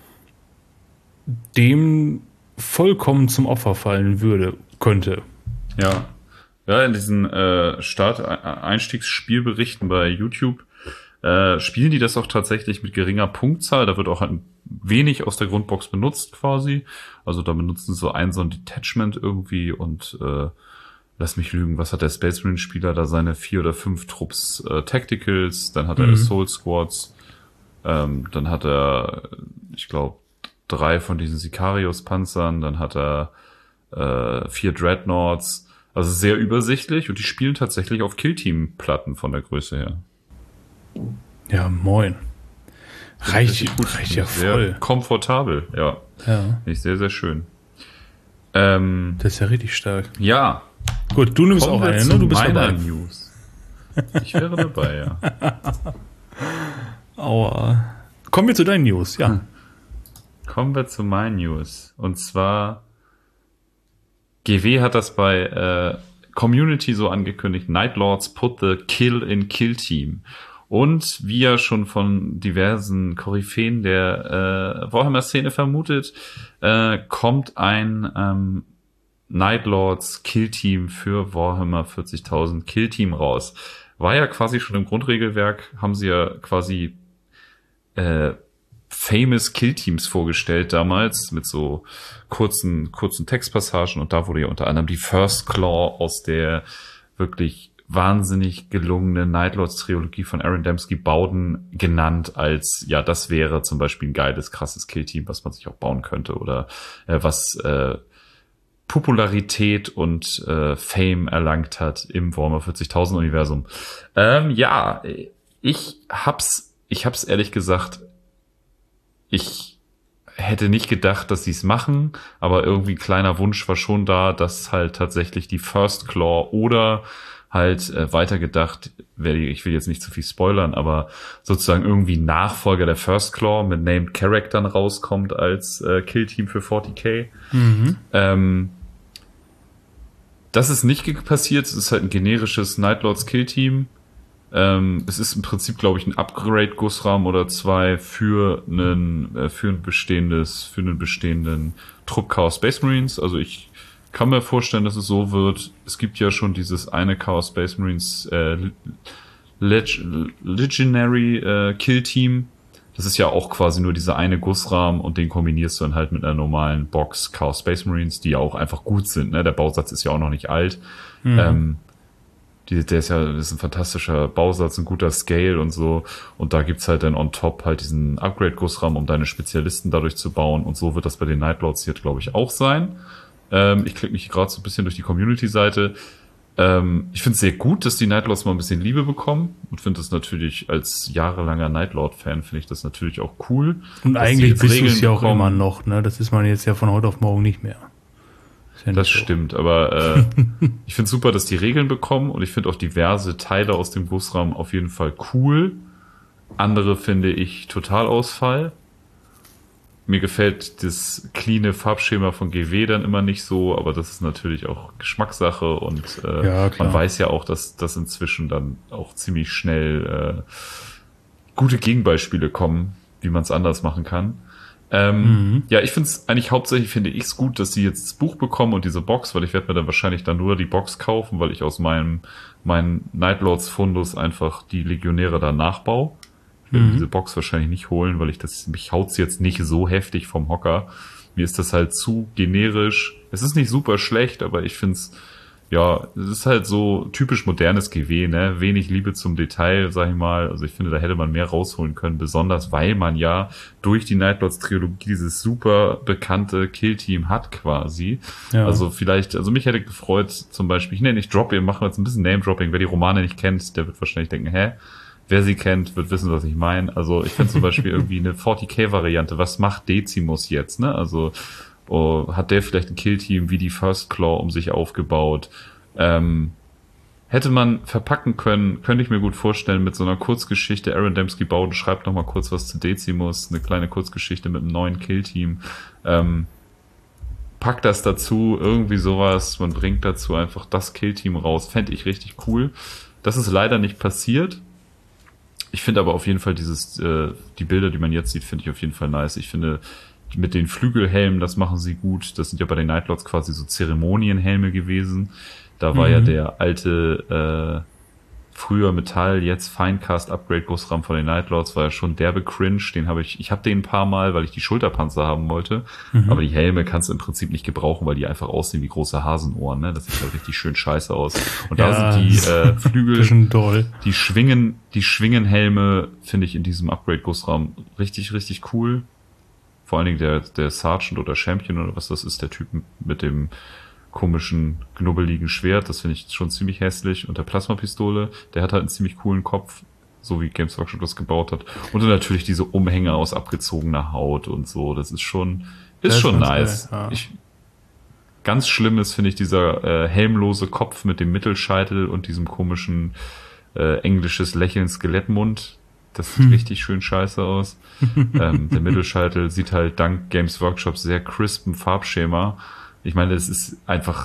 dem vollkommen zum Opfer fallen würde, könnte. Ja. Ja, in diesen äh, Start-Einstiegsspielberichten bei YouTube äh, spielen die das auch tatsächlich mit geringer Punktzahl. Da wird auch halt wenig aus der Grundbox benutzt quasi. Also da benutzen sie so ein so ein Detachment irgendwie und äh, lass mich lügen, was hat der Space Marine Spieler da seine vier oder fünf Trupps äh, Tacticals, dann hat er mhm. Assault Squads, ähm, dann hat er, ich glaube, drei von diesen Sicarius-Panzern, dann hat er äh, vier Dreadnoughts, also sehr übersichtlich und die spielen tatsächlich auf Killteam-Platten von der Größe her. Ja, moin. Reicht, reicht ja voll. Sehr komfortabel, ja. Ja. Nicht sehr, sehr schön. Ähm, das ist ja richtig stark. Ja. Gut, du nimmst auch eine, ne? Du bist dabei. News. Ich wäre dabei, ja. Aua. Kommen wir zu deinen News, ja. Hm. Kommen wir zu meinen News. Und zwar G W hat das bei äh, Community so angekündigt, Night Lords put the kill in Kill Team. Und wie ja schon von diversen Koryphäen der äh, Warhammer-Szene vermutet, äh, kommt ein ähm, Night Lords Kill Team für Warhammer vierzigtausend Kill Team raus. War ja quasi schon im Grundregelwerk, haben sie ja quasi äh, famous Kill-Teams vorgestellt damals mit so kurzen kurzen Textpassagen und da wurde ja unter anderem die First Claw aus der wirklich wahnsinnig gelungenen Nightlords-Trilogie von Aaron Dembski Bowden genannt als, ja, das wäre zum Beispiel ein geiles, krasses Kill-Team, was man sich auch bauen könnte oder äh, was äh, Popularität und äh, Fame erlangt hat im Warhammer vierzigtausend Universum. Ähm, ja, ich hab's, ich hab's ehrlich gesagt, ich hätte nicht gedacht, dass sie es machen, aber irgendwie ein kleiner Wunsch war schon da, dass halt tatsächlich die First Claw oder halt äh, weitergedacht, ich will jetzt nicht zu viel spoilern, aber sozusagen irgendwie Nachfolger der First Claw mit Named Charactern rauskommt als äh, Kill-Team für vierzig K. Mhm. Ähm, das ist nicht passiert, es ist halt ein generisches Nightlords Kill-Team. Ähm, es ist im Prinzip, glaube ich, ein Upgrade-Gussrahmen oder zwei für einen, äh, für ein bestehendes, für einen bestehenden Trupp Chaos Space Marines. Also ich kann mir vorstellen, dass es so wird. Es gibt ja schon dieses eine Chaos Space Marines äh, Leg Legendary äh, Kill Team. Das ist ja auch quasi nur dieser eine Gussrahmen und den kombinierst du dann halt mit einer normalen Box Chaos Space Marines, die ja auch einfach gut sind. Ne? Der Bausatz ist ja auch noch nicht alt. Mhm. Ähm, die, der ist ja, das ist ein fantastischer Bausatz, ein guter Scale und so. Und da gibt's halt dann on top halt diesen Upgrade-Gussrahmen, um deine Spezialisten dadurch zu bauen. Und so wird das bei den Nightlords hier, glaube ich, auch sein. Ähm, ich klicke mich gerade so ein bisschen durch die Community-Seite. Ähm, ich finde es sehr gut, dass die Nightlords mal ein bisschen Liebe bekommen und finde das natürlich als jahrelanger Nightlord-Fan finde ich das natürlich auch cool. Und eigentlich bist du es ja auch immer noch, ne? Das ist man jetzt ja von heute auf morgen nicht mehr. Ja das so. stimmt, aber äh, ich finde super, dass die Regeln bekommen und ich finde auch diverse Teile aus dem Gussrahmen auf jeden Fall cool. Andere finde ich Totalausfall. Mir gefällt das cleane Farbschema von G W dann immer nicht so, aber das ist natürlich auch Geschmackssache und äh, Ja, klar. man weiß ja auch, dass das inzwischen dann auch ziemlich schnell äh, gute Gegenbeispiele kommen, wie man es anders machen kann. Ähm, mhm. Ja, ich finde es eigentlich hauptsächlich finde ich es gut, dass sie jetzt das Buch bekommen und diese Box, weil ich werde mir dann wahrscheinlich dann nur die Box kaufen, weil ich aus meinem meinen Nightlords Fundus einfach die Legionäre da nachbaue. Ich werde mhm. diese Box wahrscheinlich nicht holen, weil ich das, mich haut's jetzt nicht so heftig vom Hocker. Mir ist das halt zu generisch. Es ist nicht super schlecht, aber ich finde es, ja, es ist halt so typisch modernes G W, ne? Wenig Liebe zum Detail, sag ich mal. Also ich finde, da hätte man mehr rausholen können, besonders weil man ja durch die Nightlords-Trilogie dieses super bekannte Killteam hat quasi. Ja. Also vielleicht, also mich hätte gefreut, zum Beispiel, ich nenne nicht Drop, wir machen jetzt ein bisschen Name-Dropping. Wer die Romane nicht kennt, der wird wahrscheinlich denken, hä? Wer sie kennt, wird wissen, was ich meine. Also ich finde zum Beispiel irgendwie eine vierzig K-Variante. Was macht Decimus jetzt, ne? Also oh, hat der vielleicht ein Killteam wie die First Claw um sich aufgebaut? Ähm, hätte man verpacken können, könnte ich mir gut vorstellen, mit so einer Kurzgeschichte. Aaron Dembski baut und schreibt noch mal kurz was zu Decimus. Eine kleine Kurzgeschichte mit einem neuen Killteam. Ähm, packt das dazu, irgendwie sowas. Man bringt dazu einfach das Killteam raus. Fände ich richtig cool. Das ist leider nicht passiert. Ich finde aber auf jeden Fall dieses, äh, die Bilder, die man jetzt sieht, finde ich auf jeden Fall nice. Ich finde, mit den Flügelhelmen, das machen sie gut. Das sind ja bei den Nightlords quasi so Zeremonienhelme gewesen. Da war mhm. ja der alte, äh, früher Metall, jetzt Finecast Upgrade Gussrahmen von den Nightlords, war ja schon derbe cringe. Den habe ich, ich habe den ein paar Mal, weil ich die Schulterpanzer haben wollte. Mhm. Aber die Helme kannst du im Prinzip nicht gebrauchen, weil die einfach aussehen wie große Hasenohren, ne? Das sieht halt richtig schön scheiße aus. Und ja, da sind die äh, Flügel, die schwingen, die Schwingenhelme finde ich in diesem Upgrade Gussrahmen richtig, richtig cool. Vor allen Dingen der, der Sergeant oder Champion oder was das ist, der Typ mit dem komischen, knubbeligen Schwert, das finde ich schon ziemlich hässlich. Und der Plasmapistole, der hat halt einen ziemlich coolen Kopf, so wie Games Workshop das gebaut hat. Und dann natürlich diese Umhänge aus abgezogener Haut und so, das ist schon, ist das schon nice. Geil, ja. Ich, ganz schlimm ist, finde ich, dieser äh, helmlose Kopf mit dem Mittelscheitel und diesem komischen äh, englisches Lächeln Skelettmund. Das sieht hm. richtig schön scheiße aus. ähm, der Mittelscheitel sieht halt dank Games Workshop sehr crispen Farbschema. Ich meine, es ist einfach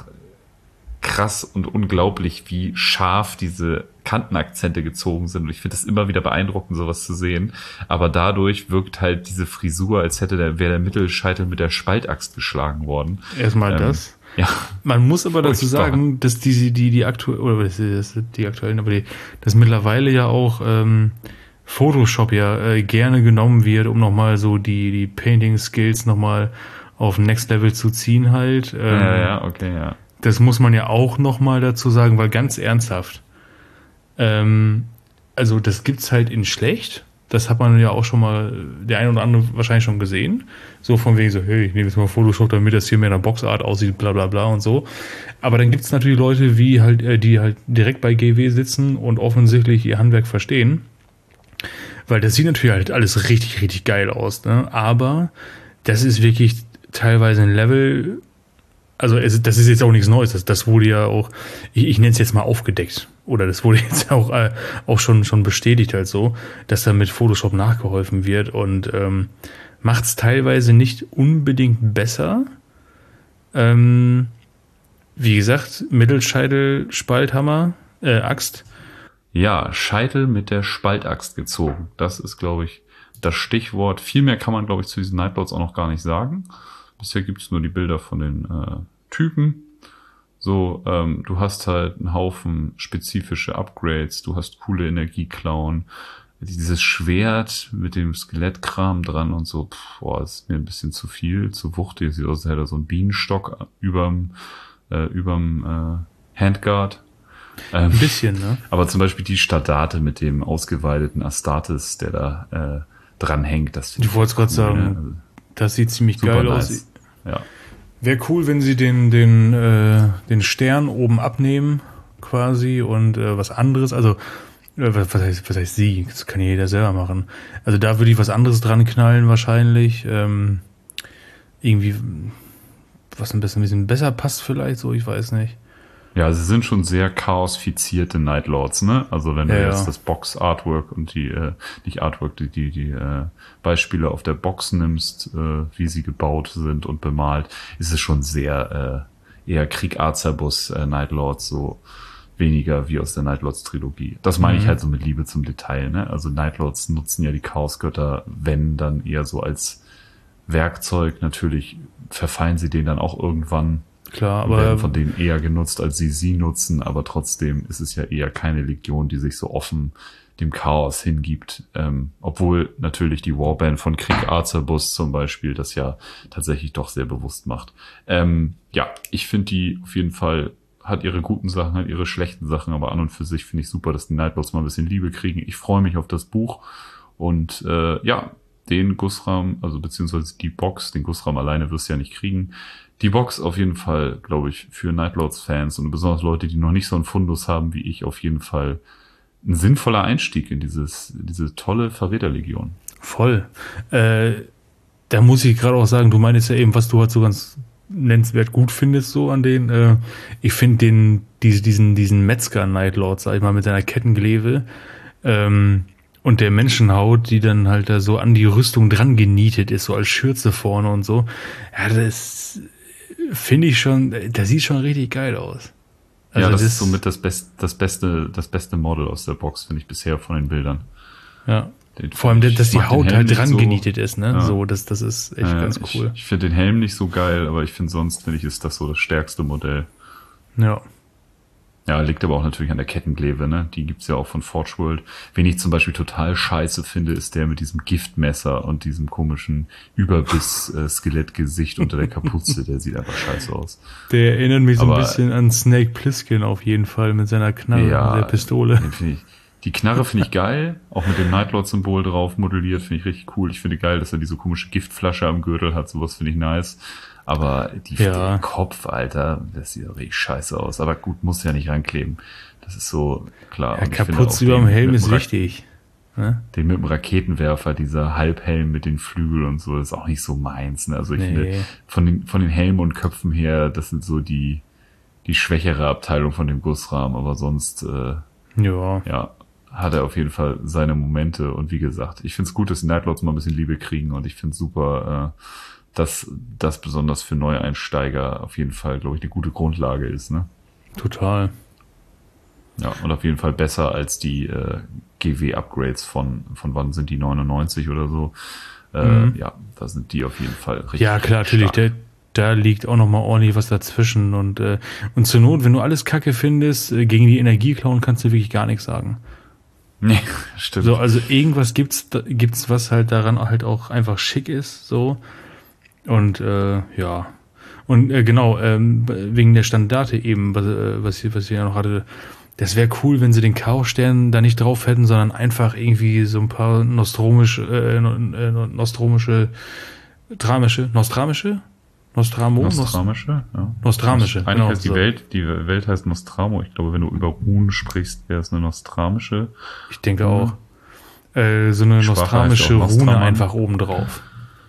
krass und unglaublich, wie scharf diese Kantenakzente gezogen sind. Und ich finde es immer wieder beeindruckend, sowas zu sehen. Aber dadurch wirkt halt diese Frisur, als hätte der, wäre der Mittelscheitel mit der Spaltaxt geschlagen worden. Erstmal ähm, das. Ja. Man muss aber dazu sagen, dass die, die, die aktuell, oder das die aktuellen, aber die, das mittlerweile ja auch, ähm, Photoshop ja äh, gerne genommen wird, um nochmal so die, die Painting-Skills nochmal auf Next Level zu ziehen halt. Ähm, ja, ja, okay, ja. Das muss man ja auch nochmal dazu sagen, weil ganz ernsthaft, ähm, also das gibt's halt in schlecht. Das hat man ja auch schon mal, der eine oder andere wahrscheinlich schon gesehen. So von wegen so, hey, ich nehme jetzt mal Photoshop, damit das hier mehr in der Boxart aussieht, bla bla bla und so. Aber dann gibt's natürlich Leute, wie halt, äh, die halt direkt bei G W sitzen und offensichtlich ihr Handwerk verstehen. Weil das sieht natürlich halt alles richtig, richtig geil aus, ne? Aber das ist wirklich teilweise ein Level, also es, das ist jetzt auch nichts Neues, das, das wurde ja auch, ich, ich nenne es jetzt mal aufgedeckt, oder das wurde jetzt auch, äh, auch schon, schon bestätigt halt so, dass da mit Photoshop nachgeholfen wird und ähm, macht es teilweise nicht unbedingt besser. Ähm, wie gesagt, Mittelscheitel, Spalthammer, äh, Axt. Ja, Scheitel mit der Spaltaxt gezogen. Das ist, glaube ich, das Stichwort. Viel mehr kann man, glaube ich, zu diesen Nightlords auch noch gar nicht sagen. Bisher gibt es nur die Bilder von den äh, Typen. So, ähm, du hast halt einen Haufen spezifische Upgrades. Du hast coole Energieklauen. Dieses Schwert mit dem Skelettkram dran und so, pff, boah, das ist mir ein bisschen zu viel, zu wuchtig. Sieht aus, als hätte er so einen Bienenstock überm, äh, überm äh, Handguard. Ähm, ein bisschen, ne? Aber zum Beispiel die Stadate mit dem ausgeweideten Astartes, der da äh, dranhängt, das finde ich. Ich wollte gerade sagen, ne? Also, das sieht ziemlich geil nice. aus. Ja. Wäre cool, wenn sie den den äh, den Stern oben abnehmen quasi und äh, was anderes, also äh, was, was heißt was heißt sie? Das kann jeder selber machen. Also da würde ich was anderes dran knallen wahrscheinlich. Ähm, irgendwie was ein bisschen, ein bisschen besser passt vielleicht, so, ich weiß nicht. Ja, sie sind schon sehr chaosfizierte Nightlords, ne? Also wenn du Ja, jetzt ja. das Box-Artwork und die, äh, nicht Artwork, die, die, die äh, Beispiele auf der Box nimmst, äh, wie sie gebaut sind und bemalt, ist es schon sehr äh, eher Krieg Azerbus äh, Nightlords, so weniger wie aus der Nightlords-Trilogie. Das meine Mhm. ich halt so mit Liebe zum Detail, ne? Also Nightlords nutzen ja die Chaosgötter, wenn dann eher so als Werkzeug. Natürlich verfallen sie denen dann auch irgendwann. Klar, Und werden aber von denen eher genutzt, als sie sie nutzen, aber trotzdem ist es ja eher keine Legion, die sich so offen dem Chaos hingibt. Ähm, obwohl natürlich die Warband von Krieg Azerbus zum Beispiel das ja tatsächlich doch sehr bewusst macht. Ähm, ja, ich finde die auf jeden Fall, hat ihre guten Sachen, hat ihre schlechten Sachen, aber an und für sich finde ich super, dass die Nightlords mal ein bisschen Liebe kriegen. Ich freue mich auf das Buch und äh, ja, den Gussram, also beziehungsweise die Box, den Gussram alleine wirst du ja nicht kriegen. Die Box auf jeden Fall, glaube ich, für Nightlords-Fans und besonders Leute, die noch nicht so einen Fundus haben wie ich, auf jeden Fall ein sinnvoller Einstieg in dieses, diese tolle Verräterlegion. voll. Äh, da muss ich gerade auch sagen, du meinst ja eben, was du halt so ganz nennenswert gut findest, so an den. Äh, ich finde den, diese, diesen, diesen Metzger-Nightlord, sag ich mal, mit seiner Kettengleve ähm, und der Menschenhaut, die dann halt da so an die Rüstung dran genietet ist, so als Schürze vorne und so. Ja, das finde ich schon, das sieht schon richtig geil aus. Also ja, das, das ist somit das, Best, das beste, das beste Model aus der Box, finde ich bisher von den Bildern. Ja. Vor allem, dass die Haut halt dran so, genietet ist, ne? Ja. So, das, das ist echt ja, ganz cool. Ich, ich finde den Helm nicht so geil, aber ich finde sonst, finde ich, ist das so das stärkste Modell. Ja. Ja, liegt aber auch natürlich an der Kettengleve, ne? Die gibt's ja auch von Forge World. Wen ich zum Beispiel total scheiße finde, ist der mit diesem Giftmesser und diesem komischen Überbiss-Skelettgesicht unter der Kapuze. Der sieht einfach scheiße aus. Der erinnert mich so aber, ein bisschen an Snake Plissken auf jeden Fall mit seiner Knarre ja, und der Pistole. Ich, die Knarre finde ich geil, auch mit dem Nightlord-Symbol drauf modelliert, finde ich richtig cool. Ich finde geil, dass er diese komische Giftflasche am Gürtel hat, sowas finde ich nice. Aber die, ja. der Kopf, Alter, das sieht richtig scheiße aus. Aber gut, muss ja nicht rankleben. Das ist so, klar. Ja, Kapuze über dem Helm ist wichtig. Ne? Den mit dem Raketenwerfer, dieser Halbhelm mit den Flügeln und so, das ist auch nicht so meins. Ne? Also ich nee. finde, von den, von den Helmen und Köpfen her, das sind so die, die schwächere Abteilung von dem Gussrahmen. Aber sonst, äh, ja. ja, hat er auf jeden Fall seine Momente. Und wie gesagt, ich finde es gut, dass die Nightlords mal ein bisschen Liebe kriegen. Und ich finde es super, äh, dass das besonders für Neueinsteiger auf jeden Fall, glaube ich, eine gute Grundlage ist, ne? Total. Ja, und auf jeden Fall besser als die äh, G W-Upgrades von, von wann sind die, neunundneunzig oder so. Äh, mhm. Ja, da sind die auf jeden Fall richtig Ja, klar, natürlich, der, da liegt auch nochmal ordentlich was dazwischen. Und, äh, und zur Not, wenn du alles Kacke findest, äh, gegen die Energie klauen, kannst du wirklich gar nichts sagen. Nee, stimmt. So, also irgendwas gibt's, gibt's, was halt daran halt auch einfach schick ist, so. Und äh, ja, und äh, genau, ähm, wegen der Standarte eben, was, äh, was, ich, was ich ja noch hatte, das wäre cool, wenn sie den Chaosstern da nicht drauf hätten, sondern einfach irgendwie so ein paar nostromische, äh, nostromische, dramische, nostramische? Nostramo? Nostramische, ja. Nostramische, Eigentlich genau. heißt die so. Welt, die Welt heißt Nostramo. Ich glaube, wenn du über Runen sprichst, wäre es eine nostramische. Ich denke mhm. auch. Äh, so eine Sprache nostramische Rune Nostraman. einfach oben drauf.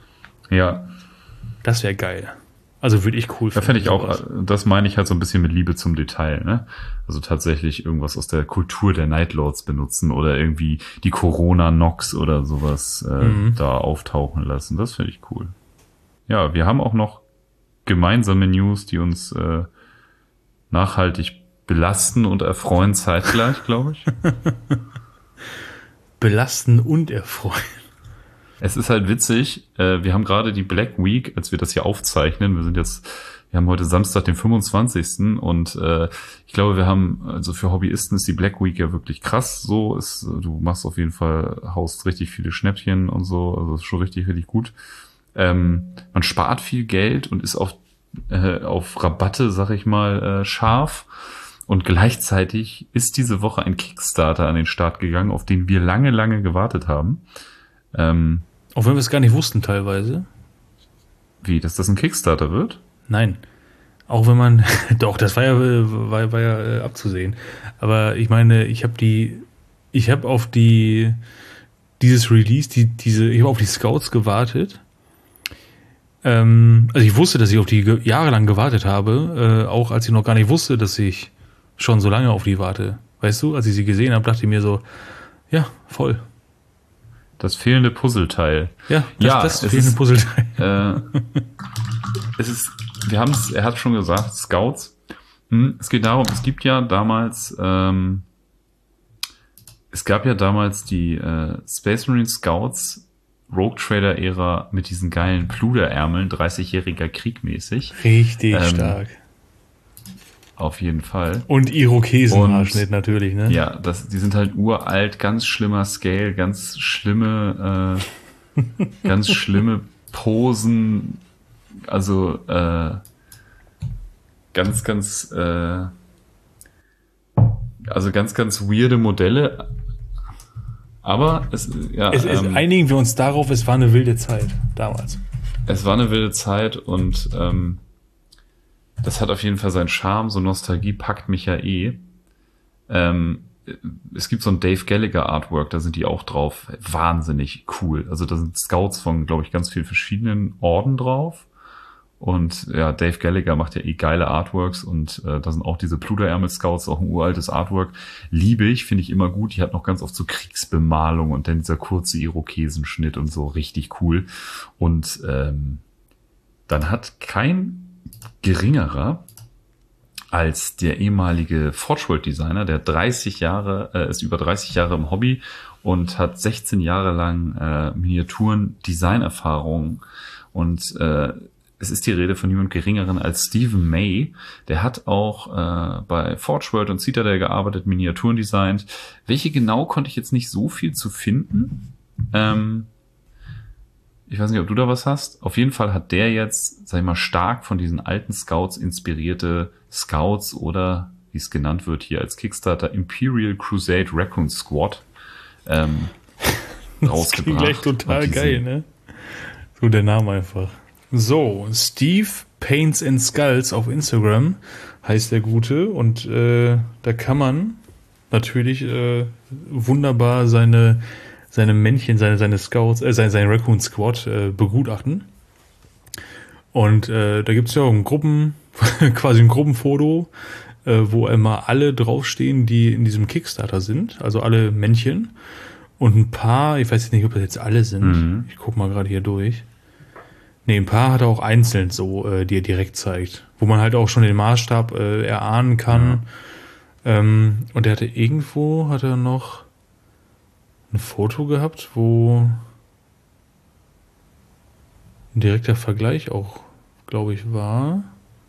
Ja. Das wäre geil. Also würde ich cool finden. Da fände ich auch, das meine ich halt so ein bisschen mit Liebe zum Detail, ne? Also tatsächlich irgendwas aus der Kultur der Nightlords benutzen oder irgendwie die Corona-Nox oder sowas äh, mhm. da auftauchen lassen. Das finde ich cool. Ja, wir haben auch noch gemeinsame News, die uns äh, nachhaltig belasten und erfreuen zeitgleich, glaube ich. Belasten und erfreuen. Es ist halt witzig, äh, wir haben gerade die Black Week, als wir das hier aufzeichnen, wir sind jetzt, wir haben heute Samstag, den fünfundzwanzigsten und äh, ich glaube, wir haben, also für Hobbyisten ist die Black Week ja wirklich krass, so ist, du machst auf jeden Fall, haust richtig viele Schnäppchen und so, also ist schon richtig, richtig gut. Ähm, man spart viel Geld und ist auf, äh, auf Rabatte, sag ich mal, äh, scharf. Und gleichzeitig ist diese Woche ein Kickstarter an den Start gegangen, auf den wir lange, lange gewartet haben. Ähm, Auch wenn wir es gar nicht wussten teilweise. Wie, dass das ein Kickstarter wird? Nein. Auch wenn man, doch, das war ja, war, war ja äh, abzusehen. Aber ich meine, ich habe die, ich habe auf die, dieses Release, die, diese, ich habe auf die Scouts gewartet. Ähm, also ich wusste, dass ich auf die ge- jahrelang gewartet habe, äh, auch als ich noch gar nicht wusste, dass ich schon so lange auf die warte. Weißt du, als ich sie gesehen habe, dachte ich mir so, ja, voll. Das fehlende Puzzleteil. Ja, das, Ja, das es fehlende ist, Puzzleteil. äh, es ist, wir haben es, er hat schon gesagt, Scouts. Hm, es geht darum, es gibt ja damals, ähm, es gab ja damals die äh, Space Marine Scouts Rogue Trader Ära mit diesen geilen Pluderärmeln, dreißigjähriger Krieg mäßig. Richtig Ähm, stark. Auf jeden Fall. Und Irokesenhaarschnitt natürlich, ne? Ja, das, die sind halt uralt, ganz schlimmer Scale, ganz schlimme, äh, ganz schlimme Posen, also äh, ganz, ganz, äh, also ganz, ganz weirde Modelle. Aber es, ja, Es, es, ähm, einigen wir uns darauf, es war eine wilde Zeit damals. es war eine wilde Zeit und ähm, das hat auf jeden Fall seinen Charme. So Nostalgie packt mich ja eh. Ähm, es gibt so ein Dave Gallagher Artwork, da sind die auch drauf. Wahnsinnig cool. Also da sind Scouts von, glaube ich, ganz vielen verschiedenen Orden drauf. Und ja, Dave Gallagher macht ja eh geile Artworks und äh, da sind auch diese Pluderärmel-Scouts, auch ein uraltes Artwork. Liebe ich, finde ich immer gut. Die hat noch ganz oft so Kriegsbemalung und dann dieser kurze Irokesenschnitt und so, richtig cool. Und ähm, dann hat kein geringerer als der ehemalige Forge World Designer, der dreißig Jahre, äh, ist über dreißig Jahre im Hobby und hat sechzehn Jahre lang äh, Miniaturen Designerfahrung und äh, es ist die Rede von niemand Geringeren als Stephen May. Der hat auch äh, bei Forge World und Citadel gearbeitet, Miniaturen designt. Welche genau konnte ich jetzt nicht so viel zu finden. Ähm, ich weiß nicht, ob du da was hast. Auf jeden Fall hat der jetzt, sag ich mal, stark von diesen alten Scouts inspirierte Scouts oder, wie es genannt wird hier als Kickstarter, Imperial Crusade Raccoon Squad ähm, rausgebracht. Das klingt gleich total diese, geil, ne? So der Name einfach. So, Steve Paints and Skulls auf Instagram heißt der Gute und äh, da kann man natürlich äh, wunderbar seine seine Männchen, seine seine Scouts, äh, sein sein Raccoon Squad äh, begutachten. Und äh, da gibt's ja auch ein Gruppen, quasi ein Gruppenfoto, äh, wo immer alle draufstehen, die in diesem Kickstarter sind, also alle Männchen und ein paar, ich weiß jetzt nicht, ob das jetzt alle sind. Mhm. Ich guck mal gerade hier durch. Nee, ein paar hat er auch einzeln so, äh, die er direkt zeigt. Wo man halt auch schon den Maßstab äh, erahnen kann. Ja. Ähm, und er hatte irgendwo, hat er noch ein Foto gehabt, wo ein direkter Vergleich auch, glaube ich, war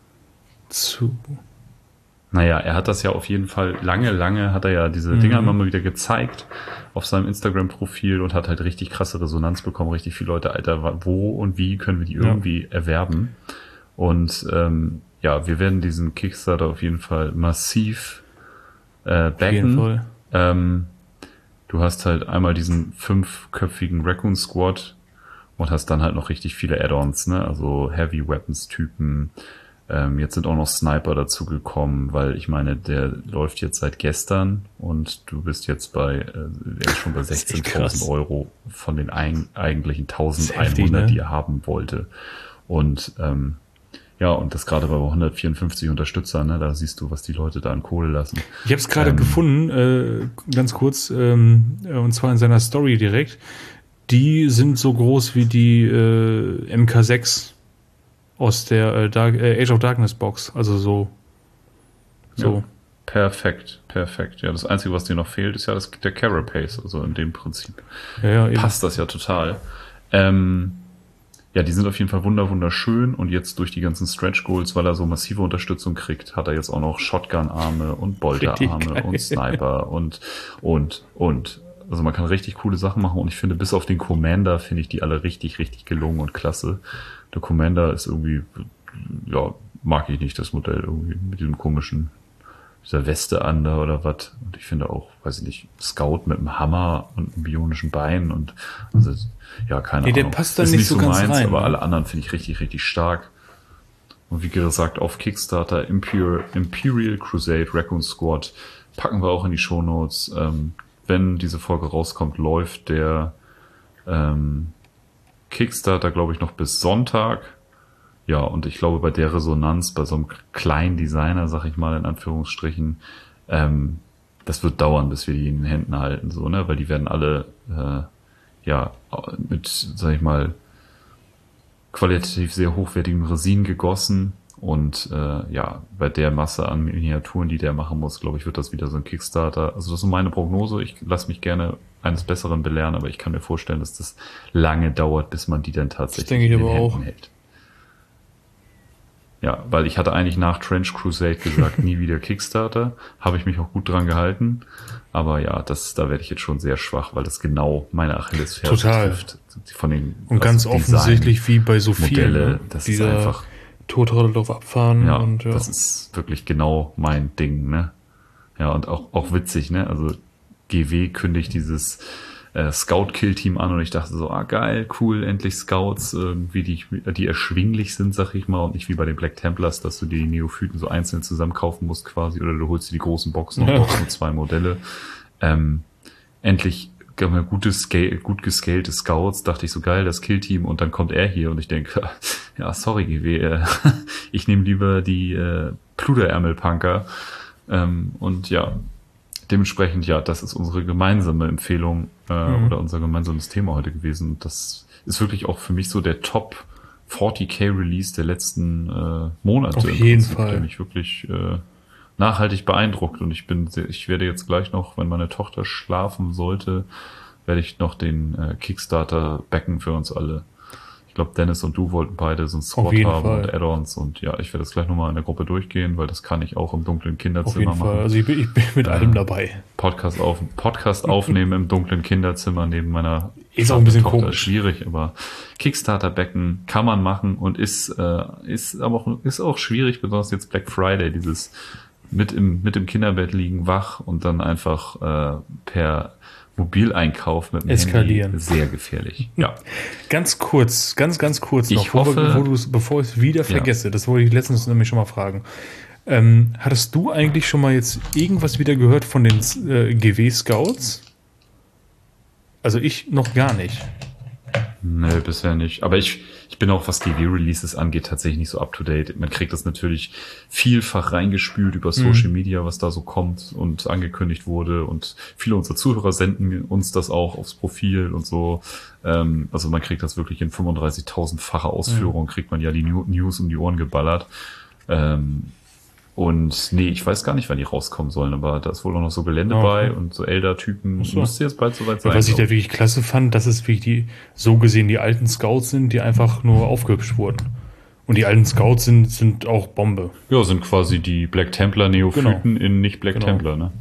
zu... Naja, er hat das ja auf jeden Fall lange, lange hat er ja diese mhm. Dinger immer mal wieder gezeigt auf seinem Instagram-Profil und hat halt richtig krasse Resonanz bekommen. Richtig viele Leute, Alter, wo und wie können wir die ja. irgendwie erwerben? Und ähm, ja, wir werden diesen Kickstarter auf jeden Fall massiv äh, backen. Auf jeden Fall. Ähm, du hast halt einmal diesen fünfköpfigen Raccoon Squad und hast dann halt noch richtig viele Add-ons, ne? Also Heavy Weapons-Typen. Ähm, jetzt sind auch noch Sniper dazu gekommen, weil ich meine, der läuft jetzt seit gestern und du bist jetzt bei, äh, er ist schon bei sechzehntausend Euro von den ein, eigentlichen eintausendeinhundert, heftig, ne? Die er haben wollte. Und ähm, ja, und das gerade bei hundertvierundfünfzig Unterstützern, ne, da siehst du, was die Leute da an Kohle lassen. Ich habe es gerade ähm, gefunden, äh, ganz kurz, ähm, und zwar in seiner Story direkt. Die sind so groß wie die äh, M K sechs aus der äh, Dark, äh, Age of Darkness Box, also so. so. Ja, perfekt, perfekt. Ja, das Einzige, was dir noch fehlt, ist ja das, der Carapace, also in dem Prinzip ja, ja, passt das ja total. Ähm, ja, die sind auf jeden Fall wunder wunderschön und jetzt durch die ganzen Stretch Goals, weil er so massive Unterstützung kriegt, hat er jetzt auch noch Shotgun-Arme und Bolter-Arme und Sniper und, und, und. Also man kann richtig coole Sachen machen und ich finde, bis auf den Commander finde ich die alle richtig, richtig gelungen und klasse. Der Commander ist irgendwie, ja, mag ich nicht, das Modell irgendwie mit diesem komischen, dieser Weste an da oder was. Und ich finde auch, weiß ich nicht, Scout mit einem Hammer und einem bionischen Bein und, also, ja, keine nee, Ahnung. Der passt da nicht, nicht so, so ganz meins, rein, aber ne? alle anderen finde ich richtig, richtig stark. Und wie gesagt, auf Kickstarter Imperial, Imperial Crusade Raccoon Squad packen wir auch in die Shownotes. Ähm, wenn diese Folge rauskommt, läuft der ähm, Kickstarter, glaube ich, noch bis Sonntag. ja, und ich glaube, bei der Resonanz, bei so einem kleinen Designer, sag ich mal, in Anführungsstrichen, ähm, das wird dauern, bis wir die in den Händen halten, so, ne, weil die werden alle, äh, ja, mit, sag ich mal, qualitativ sehr hochwertigen Resinen gegossen. Und äh, ja, bei der Masse an Miniaturen, die der machen muss, glaube ich, wird das wieder so ein Kickstarter. Also das ist meine Prognose. Ich lasse mich gerne eines Besseren belehren, aber ich kann mir vorstellen, dass das lange dauert, bis man die dann tatsächlich in den aber Händen auch. hält. Ja, weil ich hatte eigentlich nach Trench Crusade gesagt, nie wieder Kickstarter. Habe ich mich auch gut dran gehalten. Aber ja, das, da werde ich jetzt schon sehr schwach, weil das genau meine Achillesferse trifft. Von den, und ganz offensichtlich wie bei so vielen, Modelle, ne? das die ist da einfach total drauf abfahren. Ja, und, ja, das ist wirklich genau mein Ding, ne? Ja, und auch, auch witzig, ne? Also G W kündigt dieses äh, Scout-Kill-Team an und ich dachte so, ah geil, cool, endlich Scouts, irgendwie die, die erschwinglich sind, sag ich mal, und nicht wie bei den Black Templars, dass du dir die Neophyten so einzeln zusammen kaufen musst quasi, oder du holst dir die großen Boxen und brauchst nur zwei Modelle. Ähm, endlich gutes, gut gescalte Scouts, dachte ich so geil, das Kill-Team, und dann kommt er hier und ich denke, ja, sorry, G W, äh, ich nehme lieber die äh, Pluderärmelpunker, ähm, und ja, dementsprechend, ja, das ist unsere gemeinsame Empfehlung äh, mhm. oder unser gemeinsames Thema heute gewesen. Das ist wirklich auch für mich so der Top vierzig K Release der letzten äh, Monate. Auf jeden Prinzip, Fall. Der mich wirklich äh, nachhaltig beeindruckt, und ich bin sehr, ich werde jetzt gleich noch, wenn meine Tochter schlafen sollte, werde ich noch den äh, Kickstarter backen für uns alle. Ich glaube, Dennis und du wollten beide so ein Squad haben Fall. und Add-ons, und ja, ich werde das gleich nochmal in der Gruppe durchgehen, weil das kann ich auch im dunklen Kinderzimmer machen. Auf jeden Fall, also ich bin, ich bin mit äh, allem dabei. Podcast, auf, Podcast aufnehmen im dunklen Kinderzimmer neben meiner ist auch ein bisschen Tochter komisch. Ist schwierig, aber Kickstarter backen kann man machen und ist, äh, ist aber auch, ist auch schwierig, besonders jetzt Black Friday, dieses mit im, mit im Kinderbett liegen, wach und dann einfach äh, per Mobileinkauf mit dem Eskalieren. Handy, sehr gefährlich. Ja. Ganz kurz, ganz, ganz kurz noch, ich hoffe, wo, wo bevor ich es wieder vergesse, ja. das wollte ich letztens nämlich schon mal fragen. Ähm, hattest du eigentlich schon mal jetzt irgendwas wieder gehört von den äh, G W-Scouts? Also ich noch gar nicht. Nee, bisher nicht. Aber ich, ich bin auch, was G W-Releases angeht, tatsächlich nicht so up-to-date. Man kriegt das natürlich vielfach reingespült über Social mhm. Media, was da so kommt und angekündigt wurde. Und viele unserer Zuhörer senden uns das auch aufs Profil und so. Ähm, also man kriegt das wirklich in fünfunddreißigtausendfacher Ausführung, mhm. kriegt man ja die News um die Ohren geballert. Ähm, Und nee, ich weiß gar nicht, wann die rauskommen sollen, aber da ist wohl auch noch so Gelände okay. bei und so Elder-Typen. So. Müsste jetzt bald soweit sein. Ja, was ich da wirklich klasse fand, dass es wie die, so gesehen, die alten Scouts sind, die einfach nur aufgehübscht wurden. Und die alten Scouts sind, sind auch Bombe. Ja, sind quasi die Black Templar Neophyten genau. in nicht Black genau. Templar, ne?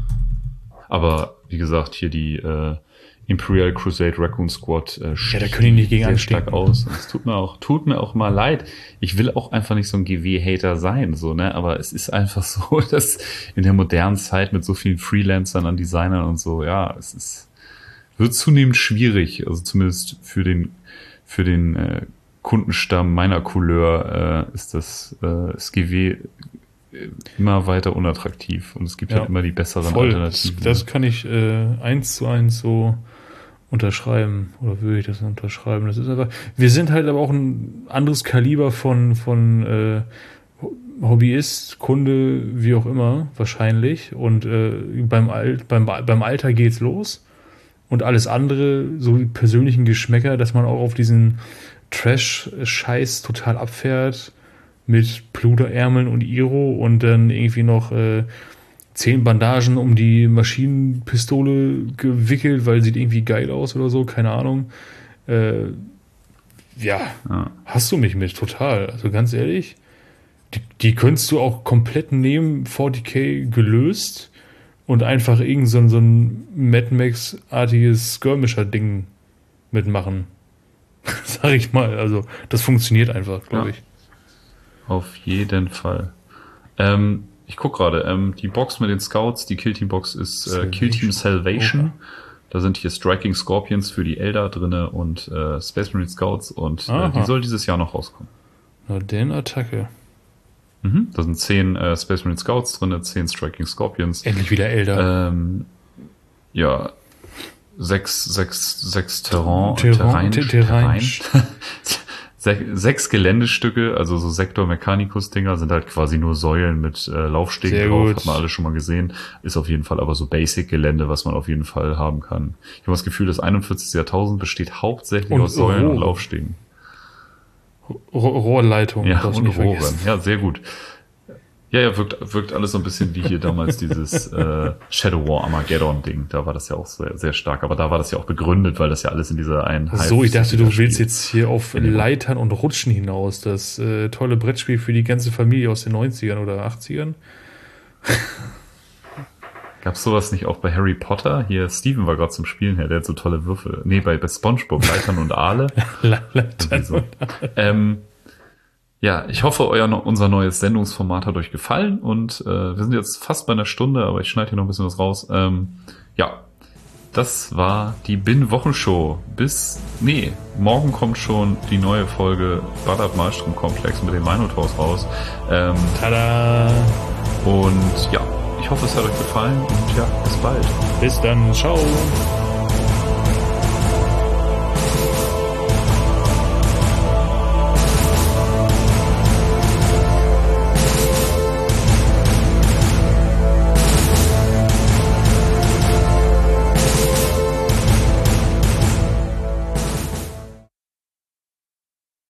Aber, wie gesagt, hier die, äh, Imperial Crusade Raccoon Squad äh, ja, da können die nicht gegen sehr anstehen. stark aus. Es tut mir auch, tut mir auch mal leid. Ich will auch einfach nicht so ein G W-Hater sein, so, ne? Aber es ist einfach so, dass in der modernen Zeit mit so vielen Freelancern an Designern und so, ja, es ist, wird zunehmend schwierig. Also zumindest für den, für den äh, Kundenstamm meiner Couleur äh, ist das, äh, das G W immer weiter unattraktiv. Und es gibt ja halt immer die besseren voll. Alternativen. Das, das kann ich äh, eins zu eins so unterschreiben, oder würde ich das unterschreiben? Das ist einfach, wir sind halt aber auch ein anderes Kaliber von, von äh, Hobbyist, Kunde, wie auch immer, wahrscheinlich. Und äh, beim, Alt, beim, beim Alter geht's los. Und alles andere, so die persönlichen Geschmäcker, dass man auch auf diesen Trash-Scheiß total abfährt, mit Pluderärmeln und Iro und dann irgendwie noch äh, zehn Bandagen um die Maschinenpistole gewickelt, weil sieht irgendwie geil aus oder so, keine Ahnung. Äh, ja, ja, hast du mich mit, total. Also ganz ehrlich, die, die könntest du auch komplett nehmen, vierzig K gelöst und einfach irgend so, so ein Mad Max-artiges Skirmisher-Ding mitmachen. Sag ich mal, also das funktioniert einfach, glaube ja. ich. Auf jeden Fall. Ähm, ich guck gerade, ähm, die Box mit den Scouts, die Killteam-Box ist äh, Killteam Salvation. Oh. Da sind hier Striking Scorpions für die Elder drinne und äh, Space Marine Scouts und äh, die soll dieses Jahr noch rauskommen. Na, den Attacke. Mhm. Da sind zehn äh, Space Marine Scouts drinne, zehn Striking Scorpions. Endlich wieder Elder. Ähm, ja, sechs, sechs, sechs Terrain, Terrain, Terrain, Terrain. Terrain. Se- sechs Geländestücke, also so Sector Mechanicus-Dinger, sind halt quasi nur Säulen mit äh, Laufstegen Sehr drauf, gut. hat man alles schon mal gesehen. Ist auf jeden Fall aber so Basic-Gelände, was man auf jeden Fall haben kann. Ich habe das Gefühl, das einundvierzigste Jahrtausend besteht hauptsächlich Und aus Säulen und Rohre. Laufstegen. Ro- Rohrleitung. Ja, darfst und nicht Rohren. vergessen. Ja, sehr gut. Ja, ja, wirkt, wirkt alles so ein bisschen wie hier damals dieses äh, Shadow War Armageddon-Ding. Da war das ja auch sehr, sehr stark. Aber da war das ja auch begründet, weil das ja alles in dieser einen So, ich dachte, du Hive-City willst spielt. jetzt hier auf Genau. Leitern und Rutschen hinaus. Das äh, tolle Brettspiel für die ganze Familie aus den neunzigern oder achtzigern. Gab's sowas nicht auch bei Harry Potter? Hier, Steven war gerade zum Spielen her, der hat so tolle Würfel. Nee, bei, bei SpongeBob, Leitern und Aale. Le- Leitern. So. Ähm, ja, ich hoffe, euer unser neues Sendungsformat hat euch gefallen und äh, wir sind jetzt fast bei einer Stunde, aber ich schneide hier noch ein bisschen was raus. Ähm, ja, das war die Bin-Wochenshow. Bis, nee, morgen kommt schon die neue Folge Bad Up Malstrom Komplex mit den Minotaurs raus. Ähm, Tada! und ja, ich hoffe, es hat euch gefallen und ja, bis bald. Bis dann. Ciao.